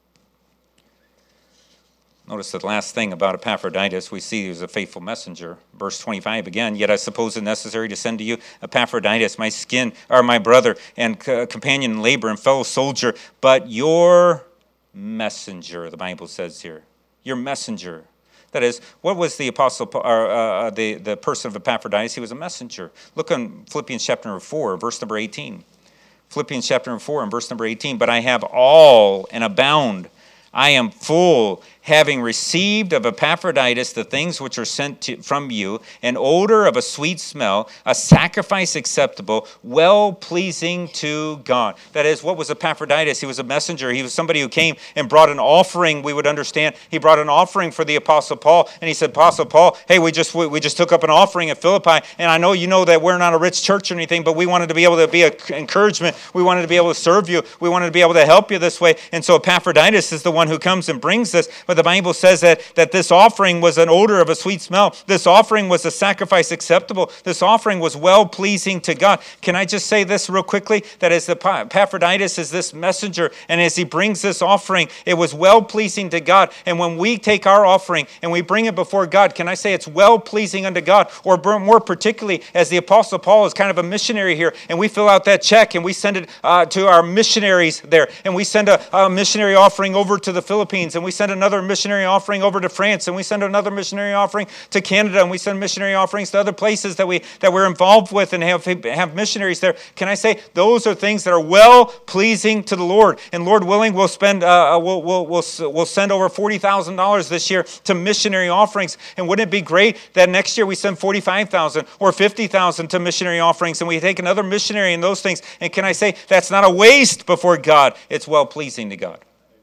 Notice the last thing about Epaphroditus, we see he was a faithful messenger. Verse twenty-five again, yet I suppose it necessary to send to you Epaphroditus, my skin, or my brother, and companion in labor and fellow soldier, but your messenger, the Bible says here. Your messenger. That is, what was the apostle, or uh, the, the person of Epaphroditus? He was a messenger. Look on Philippians chapter number four, verse number eighteen. Philippians chapter number four and verse number eighteen, but I have all and abound. I am full, having received of Epaphroditus the things which are sent to, from you, an odor of a sweet smell, a sacrifice acceptable, well-pleasing to God. That is, what was Epaphroditus? He was a messenger. He was somebody who came and brought an offering, we would understand. He brought an offering for the Apostle Paul, and he said, Apostle Paul, hey, we just we just took up an offering at Philippi, and I know you know that we're not a rich church or anything, but we wanted to be able to be an encouragement. We wanted to be able to serve you. We wanted to be able to help you this way. And so Epaphroditus is the one who comes and brings this, but the Bible says that, that this offering was an odor of a sweet smell. This offering was a sacrifice acceptable. This offering was well-pleasing to God. Can I just say this real quickly? That as the Epaphroditus is this messenger, and as he brings this offering, it was well-pleasing to God. And when we take our offering and we bring it before God, can I say it's well-pleasing unto God? Or more particularly, as the Apostle Paul is kind of a missionary here, and we fill out that check and we send it uh, to our missionaries there, and we send a, a missionary offering over to the Philippines, and we send another missionary offering over to France, and we send another missionary offering to Canada, and we send missionary offerings to other places that we that we're involved with and have have missionaries there. Can I say those are things that are well pleasing to the Lord? And Lord willing, we'll spend uh, we'll we'll we'll we'll send over forty thousand dollars this year to missionary offerings. And wouldn't it be great that next year we send forty five thousand or fifty thousand to missionary offerings, and we take another missionary in those things? And can I say that's not a waste before God? It's well pleasing to God.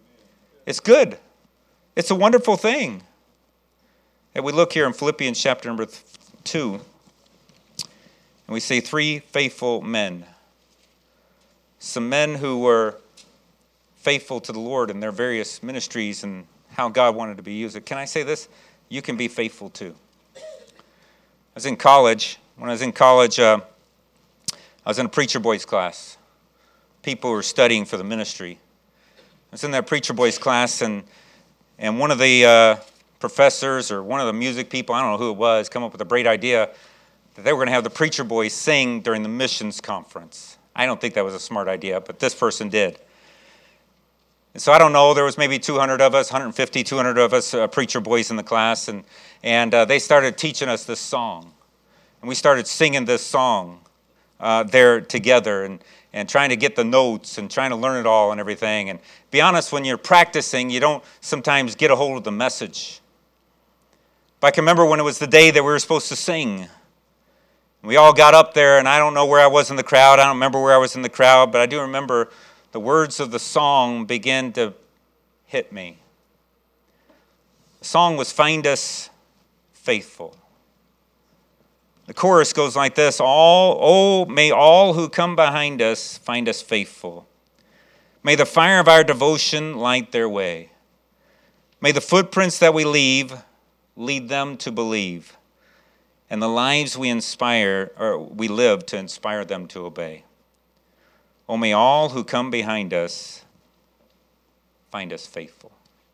It's good. It's a wonderful thing. And we look here in Philippians chapter number two, and we see three faithful men. Some men who were faithful to the Lord in their various ministries and how God wanted to be used. Can I say this? You can be faithful too. I was in college. When I was in college, uh, I was in a preacher boys class. People were studying for the ministry. I was in that preacher boys class, and And one of the uh, professors or one of the music people, I don't know who it was, come up with a great idea that they were going to have the preacher boys sing during the missions conference. I don't think that was a smart idea, but this person did. And so I don't know, there was maybe two hundred of us, one hundred fifty, two hundred of us uh, preacher boys in the class, and, and uh, they started teaching us this song. And we started singing this song. uh, there together and, and trying to get the notes and trying to learn it all and everything. And be honest, when you're practicing, you don't sometimes get a hold of the message. But I can remember when it was the day that we were supposed to sing. We all got up there, and I don't know where I was in the crowd. I don't remember where I was in the crowd, but I do remember the words of the song began to hit me. The song was "Find Us Faithful." The chorus goes like this: "All, oh, may all who come behind us find us faithful. May the fire of our devotion light their way. May the footprints that we leave lead them to believe, and the lives we inspire or we live to inspire them to obey. Oh, may all who come behind us find us faithful."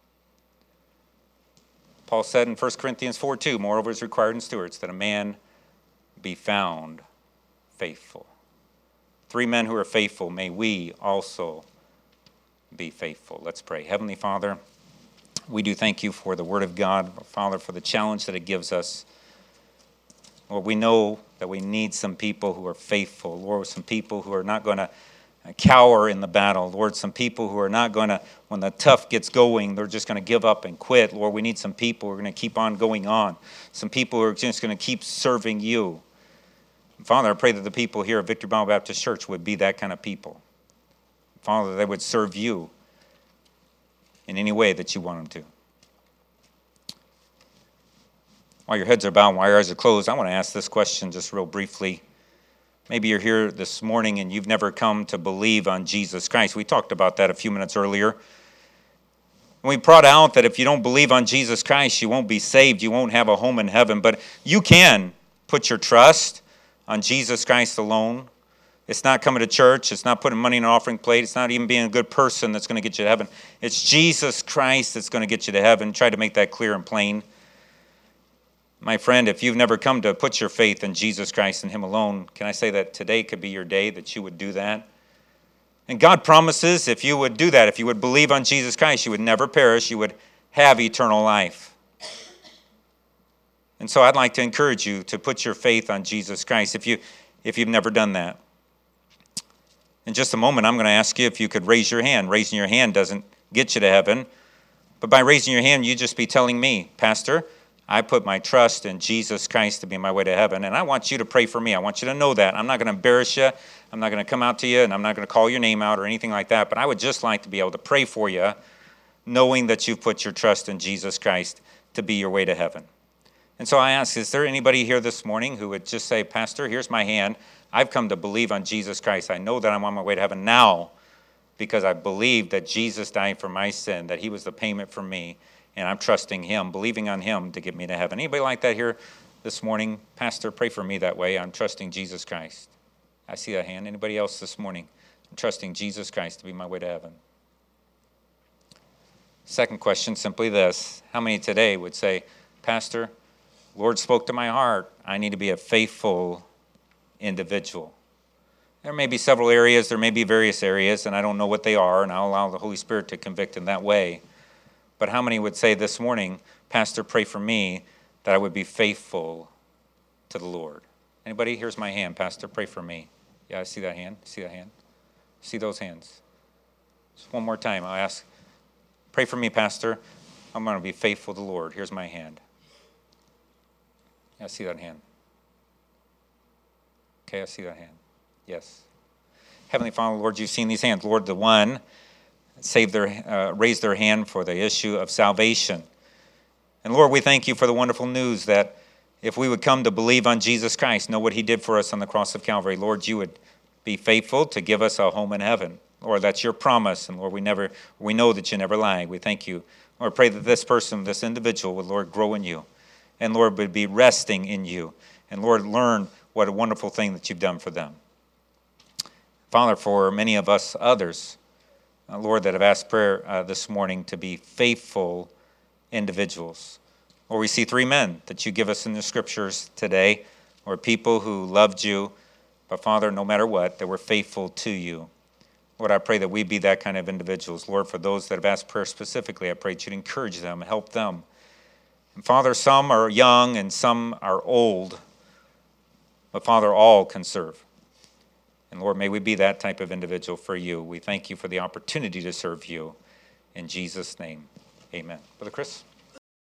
Paul said in First Corinthians four two, "Moreover is required in stewards that a man be found faithful." Three men who are faithful, may we also be faithful. Let's pray. Heavenly Father, we do thank you for the Word of God, Father, for the challenge that it gives us. Lord, we know that we need some people who are faithful. Lord, some people who are not going to cower in the battle. Lord, some people who are not going to, when the tough gets going, they're just going to give up and quit. Lord, we need some people who are going to keep on going on. Some people who are just going to keep serving you. Father, I pray that the people here at Victory Bible Baptist Church would be that kind of people. Father, they would serve you in any way that you want them to. While your heads are bowed and while your eyes are closed, I want to ask this question just real briefly. Maybe you're here this morning and you've never come to believe on Jesus Christ. We talked about that a few minutes earlier. We brought out that if you don't believe on Jesus Christ, you won't be saved. You won't have a home in heaven. But you can put your trust on Jesus Christ alone. It's not coming to church. It's not putting money in an offering plate. It's not even being a good person that's going to get you to heaven. It's Jesus Christ that's going to get you to heaven. Try to make that clear and plain. My friend, if you've never come to put your faith in Jesus Christ and Him alone, can I say that today could be your day that you would do that? And God promises if you would do that, if you would believe on Jesus Christ, you would never perish. You would have eternal life. And so I'd like to encourage you to put your faith on Jesus Christ if, you, if you've never done that. In just a moment, I'm going to ask you if you could raise your hand. Raising your hand doesn't get you to heaven. But by raising your hand, you just be telling me, "Pastor, I put my trust in Jesus Christ to be my way to heaven." And I want you to pray for me. I want you to know that. I'm not going to embarrass you. I'm not going to come out to you, and I'm not going to call your name out or anything like that. But I would just like to be able to pray for you, knowing that you've put your trust in Jesus Christ to be your way to heaven. And so I ask, is there anybody here this morning who would just say, "Pastor, here's my hand. I've come to believe on Jesus Christ. I know that I'm on my way to heaven now because I believe that Jesus died for my sin, that He was the payment for me, and I'm trusting Him, believing on Him to get me to heaven." Anybody like that here this morning? "Pastor, pray for me that way. I'm trusting Jesus Christ." I see that hand. Anybody else this morning? "I'm trusting Jesus Christ to be my way to heaven." Second question, simply this. How many today would say, "Pastor, Lord spoke to my heart. I need to be a faithful individual"? There may be several areas, there may be various areas, and I don't know what they are, and I'll allow the Holy Spirit to convict in that way. But how many would say this morning, "Pastor, pray for me that I would be faithful to the Lord"? Anybody? Here's my hand. "Pastor, pray for me." Yeah, I see that hand. See that hand? See those hands? Just one more time. I'll ask, "Pray for me, Pastor. I'm going to be faithful to the Lord." Here's my hand. Yeah, I see that hand. Okay, I see that hand. Yes. Heavenly Father, Lord, you've seen these hands. Lord, the one saved their, uh, raised their hand for the issue of salvation. And Lord, we thank you for the wonderful news that if we would come to believe on Jesus Christ, know what He did for us on the cross of Calvary, Lord, you would be faithful to give us a home in heaven. Lord, that's your promise. And Lord, we never, we know that you never lie. We thank you. Lord, pray that this person, this individual would, Lord, grow in you. And Lord, would be resting in you. And Lord, learn what a wonderful thing that you've done for them. Father, for many of us others, uh, Lord, that have asked prayer uh, this morning to be faithful individuals. Lord, we see three men that you give us in the scriptures today, or people who loved you, but Father, no matter what, they were faithful to you. Lord, I pray that we be that kind of individuals. Lord, for those that have asked prayer specifically, I pray that you'd encourage them, help them. And Father, some are young and some are old, but Father, all can serve. And Lord, may we be that type of individual for you. We thank you for the opportunity to serve you. In Jesus' name, amen. Brother Chris?